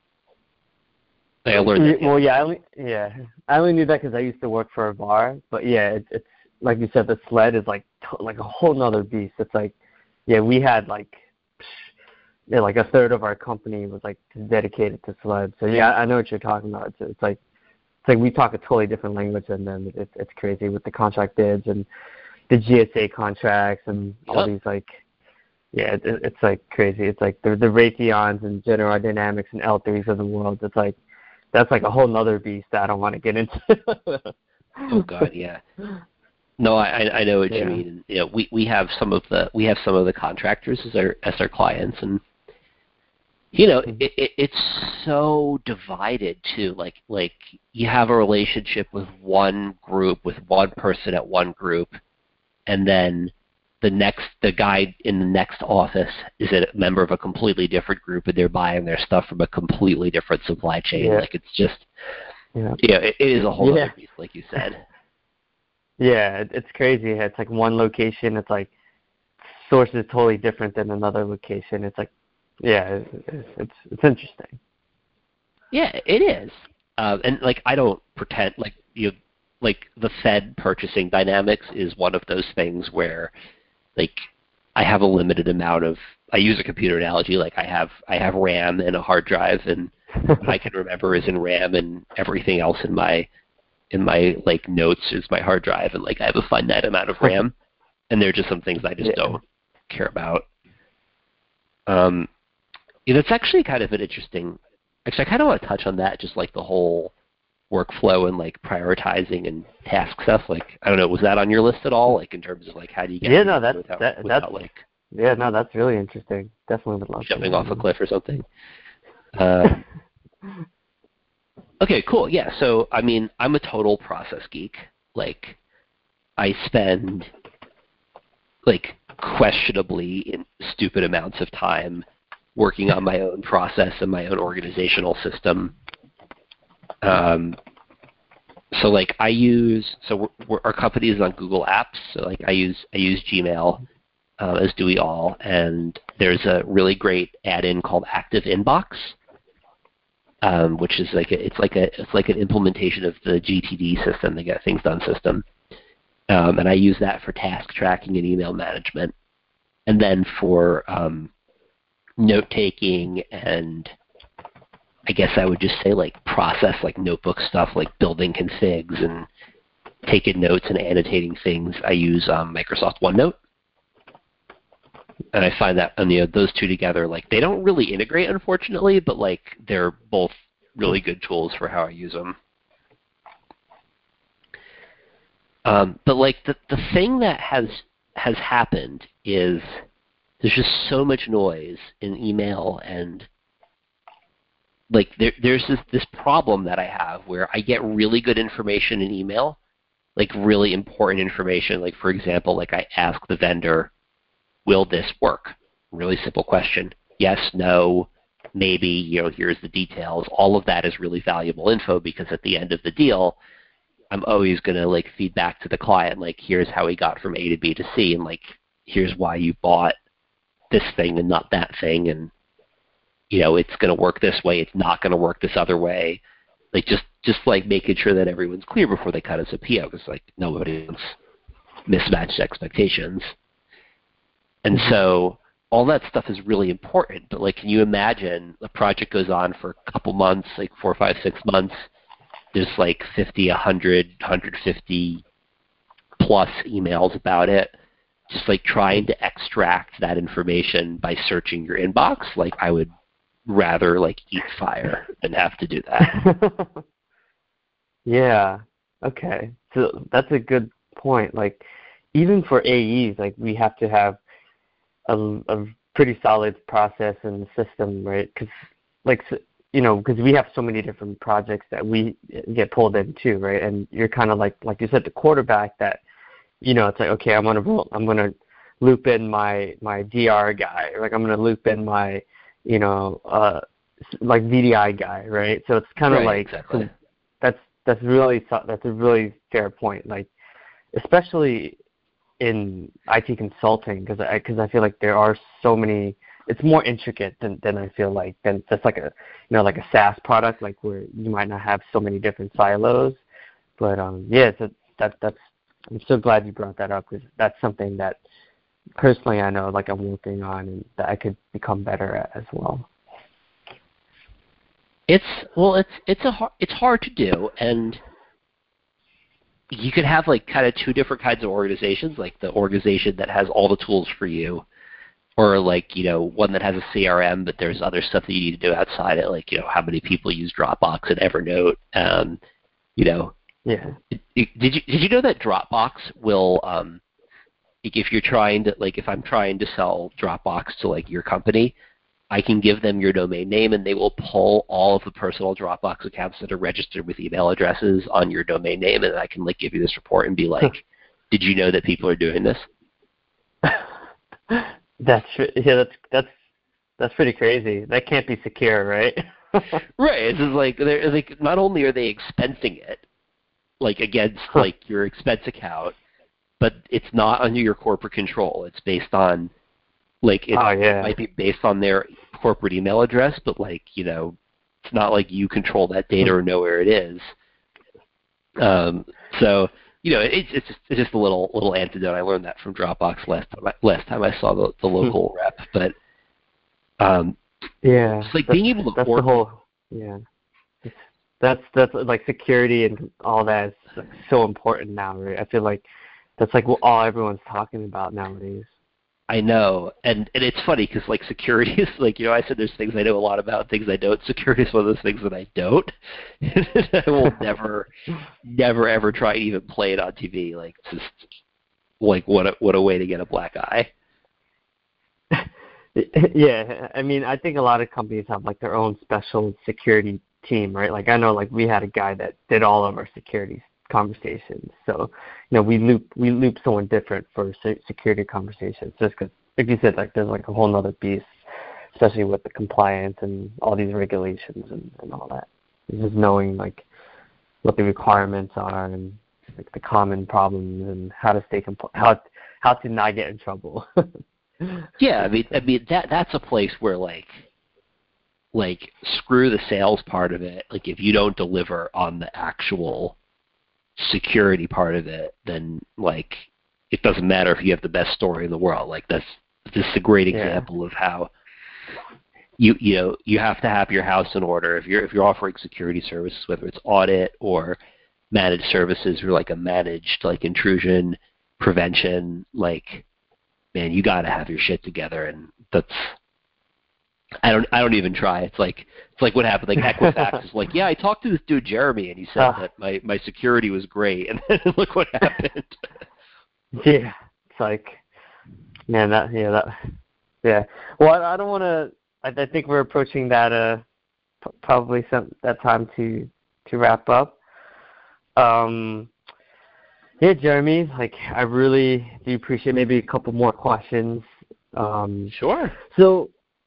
I learned that. Well, yeah, I only, yeah, I only knew that because I used to work for a bar. But yeah, it's, it's like you said, the sled is like to, like a whole nother beast. It's like, yeah, we had like, yeah, like a third of our company was like dedicated to sled. So yeah, I know what you're talking about. It's, it's like, it's like we talk a totally different language than them. It's it's crazy with the contract bids and the G S A contracts and all Yep. these like, yeah, it, it's like crazy. It's like the the Raytheons and General Dynamics and L threes of the world. It's like that's like a whole nother beast that I don't want to get into. Oh God, yeah. No, I I know what Yeah. you mean. And, you know, we we have some of the we have some of the contractors as our as our clients, and you know, Mhm. it, it it's so divided too. Like like you have a relationship with one group, with one person at one group, and then the next the guy in the next office is a member of a completely different group, and they're buying their stuff from a completely different supply chain. Yeah. Like it's just Yeah. yeah, it, it is a whole Yeah. other beast, like you said. Yeah, it, it's crazy. It's like one location. It's like source is totally different than another location. It's like, yeah, it, it's it's it's interesting. Yeah, it is. Uh, and like I don't pretend like you like the Fed purchasing dynamics is one of those things where like I have a limited amount of I use a computer analogy like I have I have RAM and a hard drive, and what I can remember is in RAM, and everything else in my in my like notes is my hard drive, and like I have a finite amount of RAM, and there are just some things I just Yeah. don't care about. Um, you know, it's actually kind of an interesting. Actually, I kind of want to touch on that, just like the whole workflow and like prioritizing and task stuff. Like, I don't know, was that on your list at all? Like, in terms of like how do you get Yeah, things no, done that's without that without that's like yeah, no, that's really interesting. Definitely would love to. jumping off a cliff or something? Um, okay, cool. Yeah. So, I mean, I'm a total process geek. Like, I spend like questionably in stupid amounts of time working on my own process and my own organizational system. Um, so like I use so we're, we're, our company is on Google Apps. So like I use I use Gmail, uh, as do we all. And there's a really great add-in called Active Inbox, um, which is like a, it's like a it's like an implementation of the G T D system, the Get Things Done system. Um, and I use that for task tracking and email management. And then for um, note taking, and I guess I would just say like process like notebook stuff, like building configs and taking notes and annotating things, I use um, Microsoft OneNote. And I find that, and, you know, those two together, like they don't really integrate, unfortunately, but like they're both really good tools for how I use them. Um, but like the the thing that has has happened is there's just so much noise in email, and like there there's this this problem that I have where I get really good information in email, like really important information. Like for example, like I ask the vendor, will this work? Really simple question. Yes, no, maybe, you know, here's the details. All of that is really valuable info because at the end of the deal, I'm always going to like feed back to the client, like, here's how we got from A to B to C, and like, here's why you bought this thing and not that thing, and you know, it's going to work this way, it's not going to work this other way. Like just, just like making sure that everyone's clear before they cut us a P O, because like nobody wants mismatched expectations. And so all that stuff is really important. But like, can you imagine a project goes on for a couple months, like four, five, six months? There's like fifty, one hundred, one hundred fifty plus emails about it. Just like trying to extract that information by searching your inbox. Like I would rather like eat fire than have to do that. Yeah. Okay. So that's a good point. Like even for A Es, like we have to have a, a pretty solid process and system, right? Because like you know, because we have so many different projects that we get pulled into, right? And you're kind of like, like you said, the quarterback that, you know, it's like, okay, I'm gonna roll, I'm gonna loop in my my D R guy, like I'm gonna loop in my, you know, uh, like V D I guy, right? So it's kind of Right, like exactly. so that's that's really that's a really fair point, like especially in I T consulting, because I because I feel like there are so many. It's more intricate than, than I feel like than just like a you know like a SaaS product, like where you might not have so many different silos. But um, yeah, it's a, that that's I'm so glad you brought that up, because that's something that personally I know like I'm working on and that I could become better at as well. It's well, it's it's a hard, it's hard to do, and you could have like kind of two different kinds of organizations, like the organization that has all the tools for you, or like, you know, one that has a C R M, but there's other stuff that you need to do outside it, like, you know, how many people use Dropbox and Evernote. Um, you know, Yeah. did you did you know that Dropbox will, um, if you're trying to, like, if I'm trying to sell Dropbox to like your company, I can give them your domain name and they will pull all of the personal Dropbox accounts that are registered with email addresses on your domain name, and I can like give you this report and be like, did you know that people are doing this? That's yeah, that's that's that's pretty crazy. That can't be secure, right? Right. It's just like they're like not only are they expensing it like against like your expense account, but it's not under your corporate control. It's based on like it's, oh, yeah. it might be based on their corporate email address, but like, you know, it's not like you control that data or know where it is. Um, so you know, it's it's just, it's just a little little antidote. I learned that from Dropbox last time I, last time I saw the, the local rep, but um, yeah, it's like being able to that's order. the whole yeah. It's, that's that's like security and all that is like so important now, right? I feel like that's like what all everyone's talking about nowadays. I know, and and it's funny because like security is like, you know, I said there's things I know a lot about, things I don't. Security is one of those things that I don't. I will never, never ever try to even play it on T V. Like just like what a, what a way to get a black eye. Yeah, I mean, I think a lot of companies have like their own special security team, right? Like I know, like we had a guy that did all of our security conversations. So, you know, we loop we loop someone different for security conversations, just because, like you said, like there's like a whole nother beast, especially with the compliance and all these regulations and, and all that. It's just knowing like what the requirements are and like the common problems and how to stay compl- how how to not get in trouble. Yeah, I mean, I mean that that's a place where like, like screw the sales part of it. Like if you don't deliver on the actual security part of it, then like it doesn't matter if you have the best story in the world. Like that's this is a great example yeah. of how you you know you have to have your house in order if you're if you're offering security services, whether it's audit or managed services or like a managed like intrusion prevention. Like, man, you got to have your shit together, and that's I don't I don't even try. It's like it's like what happened. Like Equifax is like, yeah, I talked to this dude Jeremy, and he said uh, that my my security was great, and then look what happened. Yeah, it's like, man, that yeah that yeah. Well, I, I don't want to. I, I think we're approaching that uh p- probably some that time to to wrap up. Um. Yeah, Jeremy, like I really do appreciate maybe a couple more questions. Um, sure. So,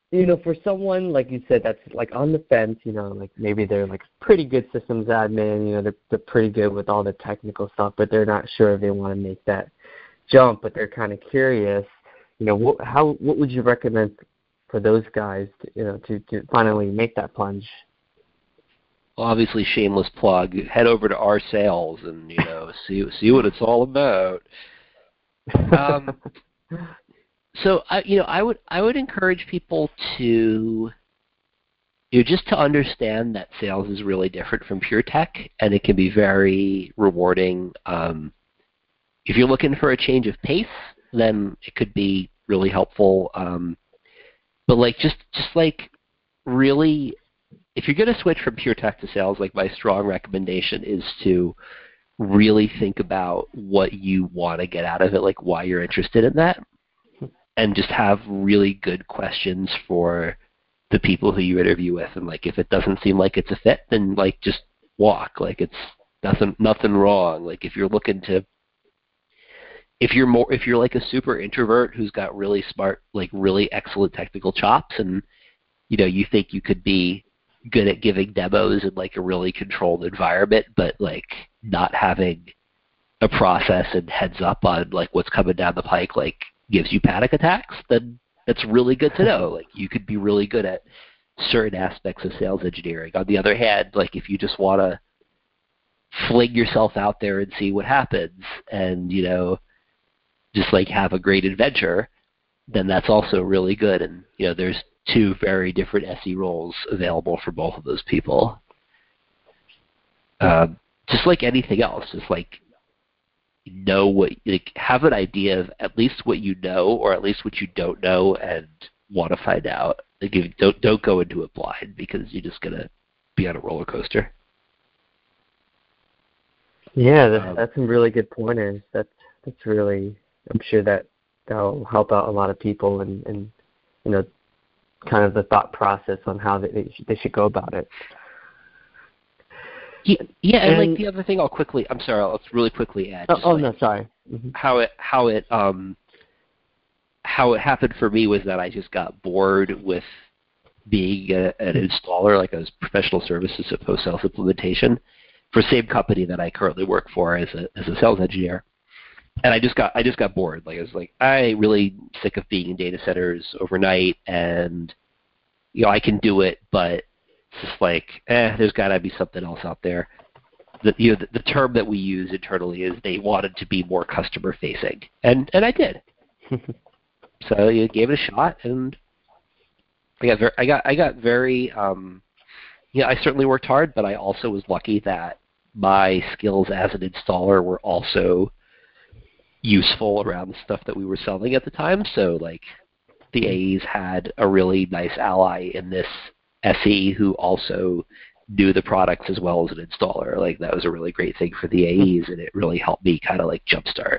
you know, for someone like you said that's like on the fence, you know, like maybe they're like pretty good systems admin, you know, they're they're pretty good with all the technical stuff, but they're not sure if they want to make that jump, but they're kind of curious. You know, what, how what would you recommend for those guys, to, you know, to, to finally make that plunge? Well, obviously, shameless plug. Head over to our sales and you know see see what it's all about. Um, so I you know I would I would encourage people to you know, just to understand that sales is really different from pure tech, and it can be very rewarding. Um, if you're looking for a change of pace, then it could be really helpful. Um, but like just just like really, if you're going to switch from pure tech to sales, like my strong recommendation is to really think about what you want to get out of it, like why you're interested in that, and just have really good questions for the people who you interview with. And like if it doesn't seem like it's a fit, then like just walk. Like it's nothing nothing wrong. Like if you're looking to if you're more if you're like a super introvert who's got really smart, like really excellent technical chops, and you know you think you could be good at giving demos in like a really controlled environment, but like not having a process and heads up on like what's coming down the pike like gives you panic attacks, then that's really good to know. Like you could be really good at certain aspects of sales engineering. On the other hand, like if you just want to fling yourself out there and see what happens and, you know, just like have a great adventure, then that's also really good. And, you know, there's two very different S E roles available for both of those people. Um, just like anything else, just like know what, like have an idea of at least what you know, or at least what you don't know, and want to find out. Like if, don't don't go into it blind, because you're just gonna be on a roller coaster. Yeah, that's, Um, that's some really good pointers. That's that's really, I'm sure that that'll help out a lot of people, and, and you know, kind of the thought process on how they they should, they should go about it. Yeah, yeah, and, and like the other thing, I'll quickly, I'm sorry, I'll really quickly add. Oh, Just oh like no, sorry. Mm-hmm. How it how it um how it happened for me was that I just got bored with being a, an installer, like I was professional services at post sales implementation for the same company that I currently work for as a as a sales engineer. And I just got I just got bored. Like I was like, I really sick of being in data centers overnight, and you know I can do it, but it's just like, eh, there's got to be something else out there. The, you know, the, the term that we use internally is they wanted to be more customer facing, and and I did. So you gave it a shot, and I got very, I got I got very um, yeah. I certainly worked hard, but I also was lucky that my skills as an installer were also useful around the stuff that we were selling at the time. So like the A Es had a really nice ally in this S E who also knew the products as well as an installer. Like that was a really great thing for the A Es, and it really helped me kind of like jumpstart.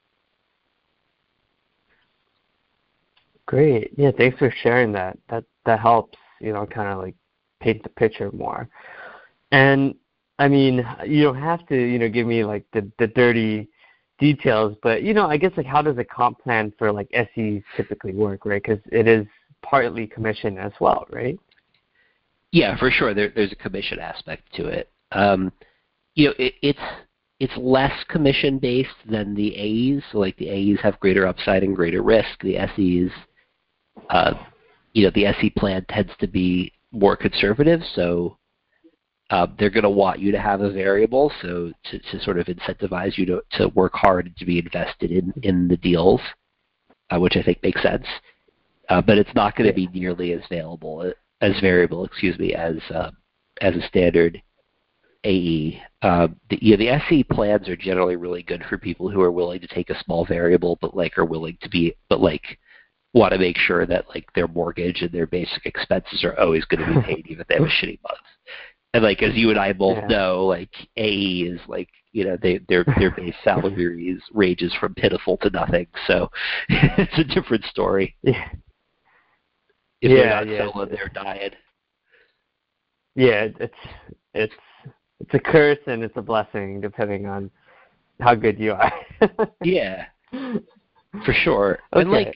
Great. Yeah, thanks for sharing that. That that helps, you know, kind of like paint the picture more. And I mean, you don't have to, you know, give me like the the dirty details, but you know, I guess like how does a comp plan for like S Es typically work, right? Because it is partly commission as well, right? Yeah, for sure. There, there's a commission aspect to it. Um, you know, it, it's it's less commission based than the A Es. So like the A Es have greater upside and greater risk. The S Es, uh, you know, the S E plan tends to be more conservative, so uh, they're going to want you to have a variable, so to, to sort of incentivize you to, to work hard and to be invested in, in the deals, uh, which I think makes sense. Uh, but it's not going to Yeah. be nearly as variable as variable, excuse me, as uh, as a standard A E. Uh, the, you know, the S E plans are generally really good for people who are willing to take a small variable, but like are willing to be, but like want to make sure that like their mortgage and their basic expenses are always going to be paid, even if they have a shitty month. And like as you and I both Yeah. know, like A E is like, you know, they their their base salaries ranges from pitiful to nothing. So it's a different story. Yeah. If they're Yeah, not yeah. selling, they're dying. Yeah, it's it's it's a curse and it's a blessing depending on how good you are. Yeah, for sure. Okay. And like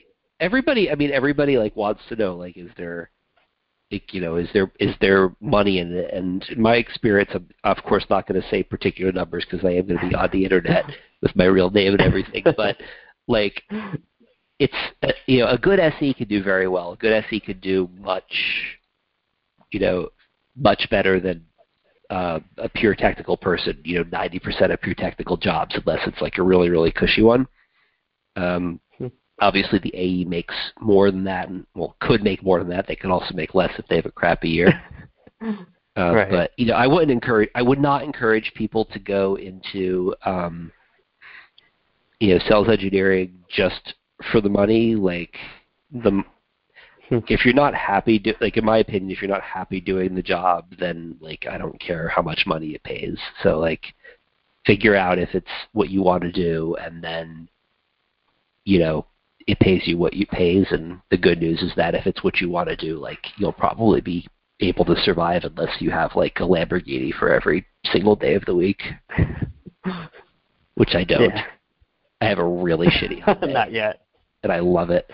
everybody, I mean, everybody like wants to know, like, is there, like, you know, is there is there money in it? And in my experience, I'm of course not going to say particular numbers because I am going to be on the internet with my real name and everything. But like, it's uh, you know, a good S E could do very well. A good S E could do much, you know, much better than uh, a pure technical person. You know, ninety percent of pure technical jobs, unless it's like a really really cushy one. Um, Obviously, the A E makes more than that, and well, could make more than that. They can also make less if they have a crappy year. Uh, right. But you know, I wouldn't encourage. I would not encourage people to go into, um, you know, sales engineering just for the money. Like the, if you're not happy, do, like in my opinion, if you're not happy doing the job, then like I don't care how much money it pays. So like, figure out if it's what you want to do, and then, you know, it pays you what you pays, and the good news is that if it's what you want to do, like you'll probably be able to survive unless you have like a Lamborghini for every single day of the week, which I don't. Yeah. I have a really shitty Hyundai, Not yet. and I love it.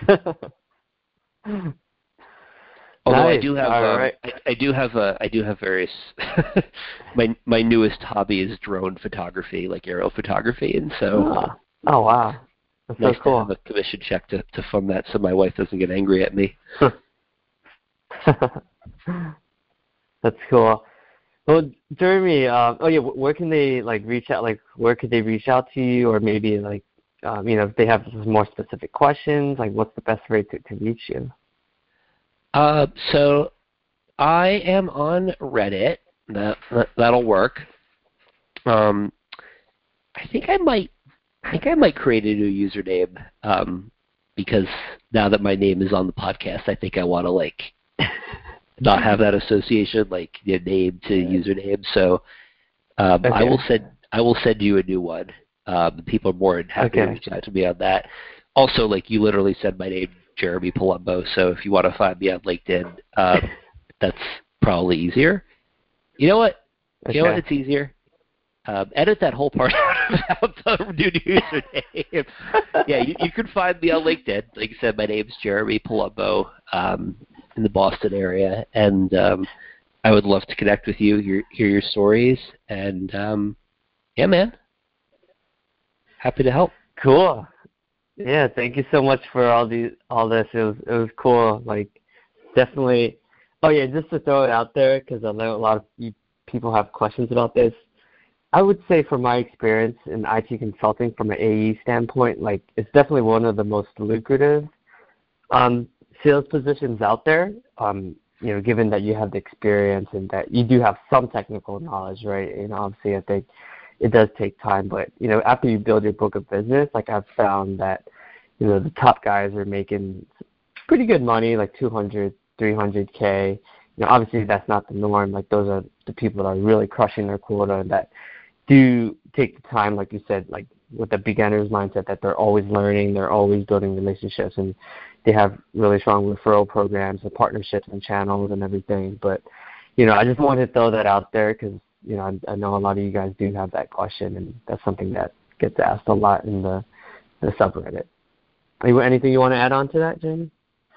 Although nice. I do have, All um, right. I, I do have, uh, I do have various. my my newest hobby is drone photography, like aerial photography, and so. Oh, oh wow. That's Nice so cool. to have a commission check to, to fund that so my wife doesn't get angry at me. That's cool. Well, Jeremy, um, oh yeah, where can they like reach out? Like, where could they reach out to you, or maybe like, um, you know, if they have more specific questions, like, what's the best way to, to reach you? Uh, so I am on Reddit. That, that that'll work. Um, I think I might. I think I might create a new username um, because now that my name is on the podcast, I think I want to like not have that association, like your name to username. So um, Okay. I will send I will send you a new one. Um, people are more than happy Okay. to reach out to me on that. Also, like you literally said my name, Jeremy Palumbo. So if you want to find me on LinkedIn, um, that's probably easier. You know what? Okay. You know what? It's easier. Um, edit that whole part out the new username. Yeah, you, you can find me on LinkedIn. Like I said, my name's Jeremy Palumbo, um, in the Boston area, and um, I would love to connect with you, hear, hear your stories, and um, yeah, man, happy to help. Cool. Yeah, thank you so much for all these, all this. It was, it was cool. Like, definitely. Oh yeah, just to throw it out there, because I know a lot of you, people have questions about this. I would say from my experience in I T consulting from an A E standpoint, like it's definitely one of the most lucrative um, sales positions out there, um, you know, given that you have the experience and that you do have some technical knowledge, right? And obviously I think it does take time, but, you know, after you build your book of business, like I've found that, you know, the top guys are making pretty good money, like two hundred, three hundred K. You know, obviously that's not the norm. Like those are the people that are really crushing their quota and that do take the time, like you said, like with the beginner's mindset that they're always learning, they're always building relationships, and they have really strong referral programs and partnerships and channels and everything. But, you know, I just wanted to throw that out there because, you know, I, I know a lot of you guys do have that question, and that's something that gets asked a lot in the, the subreddit. Anything you want to add on to that, Jamie?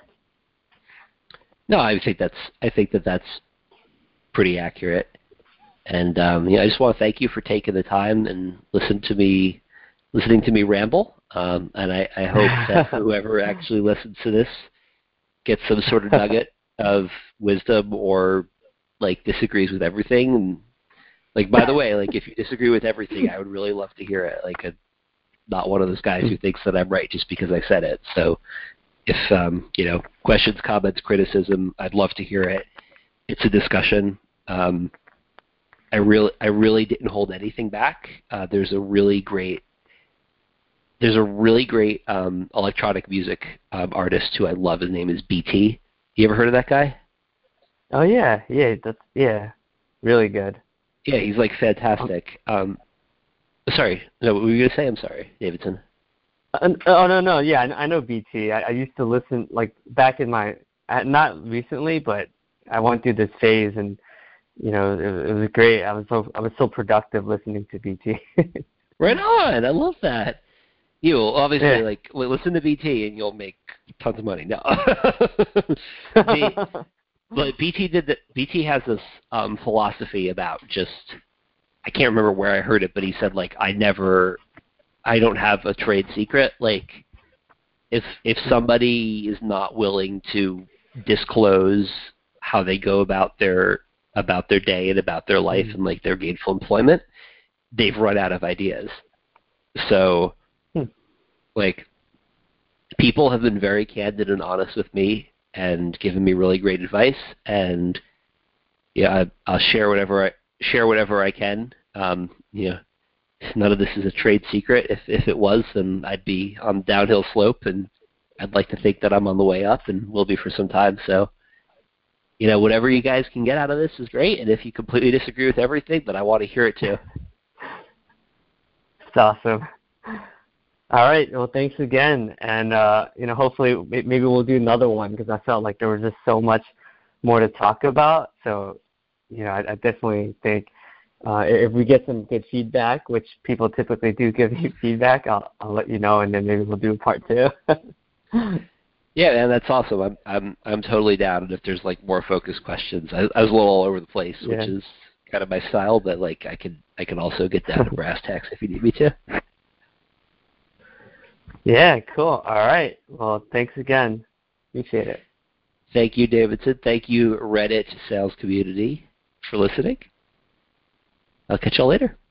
No, I think that's I think that that's pretty accurate. And um, yeah, I just want to thank you for taking the time and listen to me, listening to me ramble. Um, and I, I hope that whoever actually listens to this gets some sort of nugget of wisdom or like disagrees with everything. And like, by the way, like if you disagree with everything, I would really love to hear it. Like, a, not one of those guys who thinks that I'm right just because I said it. So, if um, you know, questions, comments, criticism, I'd love to hear it. It's a discussion. Um, I really, I really didn't hold anything back. Uh, there's a really great, there's a really great um, electronic music um, artist who I love. His name is B T. You ever heard of that guy? Oh yeah, yeah, that's yeah, really good. Yeah, he's like fantastic. Um, sorry, no, what were you gonna say? I'm sorry, Davidson. Uh, oh no, no, yeah, I, I know B T. I, I used to listen like back in my, not recently, but I went through this phase and. You know, it, it was great. I was so I was so productive listening to B T. Right on. I love that. You will obviously Yeah. like li- listen to B T and you'll make tons of money. No, the, but B T did the, B T has this um, philosophy about just I can't remember where I heard it, but he said like I never I don't have a trade secret. Like if if somebody is not willing to disclose how they go about their about their day and about their life Mm-hmm. and like their gainful employment, they've run out of ideas. So Hmm. like people have been very candid and honest with me and given me really great advice, and yeah, I, I'll share whatever I share whatever I can. Um, you know, none of this is a trade secret. If if it was, then I'd be on the downhill slope, and I'd like to think that I'm on the way up, and will be for some time. So, you know, whatever you guys can get out of this is great. And if you completely disagree with everything, then I want to hear it too. It's awesome. All right. Well, thanks again, and uh, you know, hopefully may- maybe we'll do another one because I felt like there was just so much more to talk about. So, you know, I, I definitely think uh, if we get some good feedback, which people typically do give you feedback, I'll I'll let you know, and then maybe we'll do a part two. Yeah, man, that's awesome. I'm I'm I'm totally down. And if there's like more focused questions, I, I was a little all over the place, Yeah. which is kind of my style. But like, I can I can also get down to brass tacks if you need me to. Yeah. Cool. All right. Well, thanks again. Appreciate it. Thank you, Davidson. Thank you, Reddit sales community, for listening. I'll catch y'all later.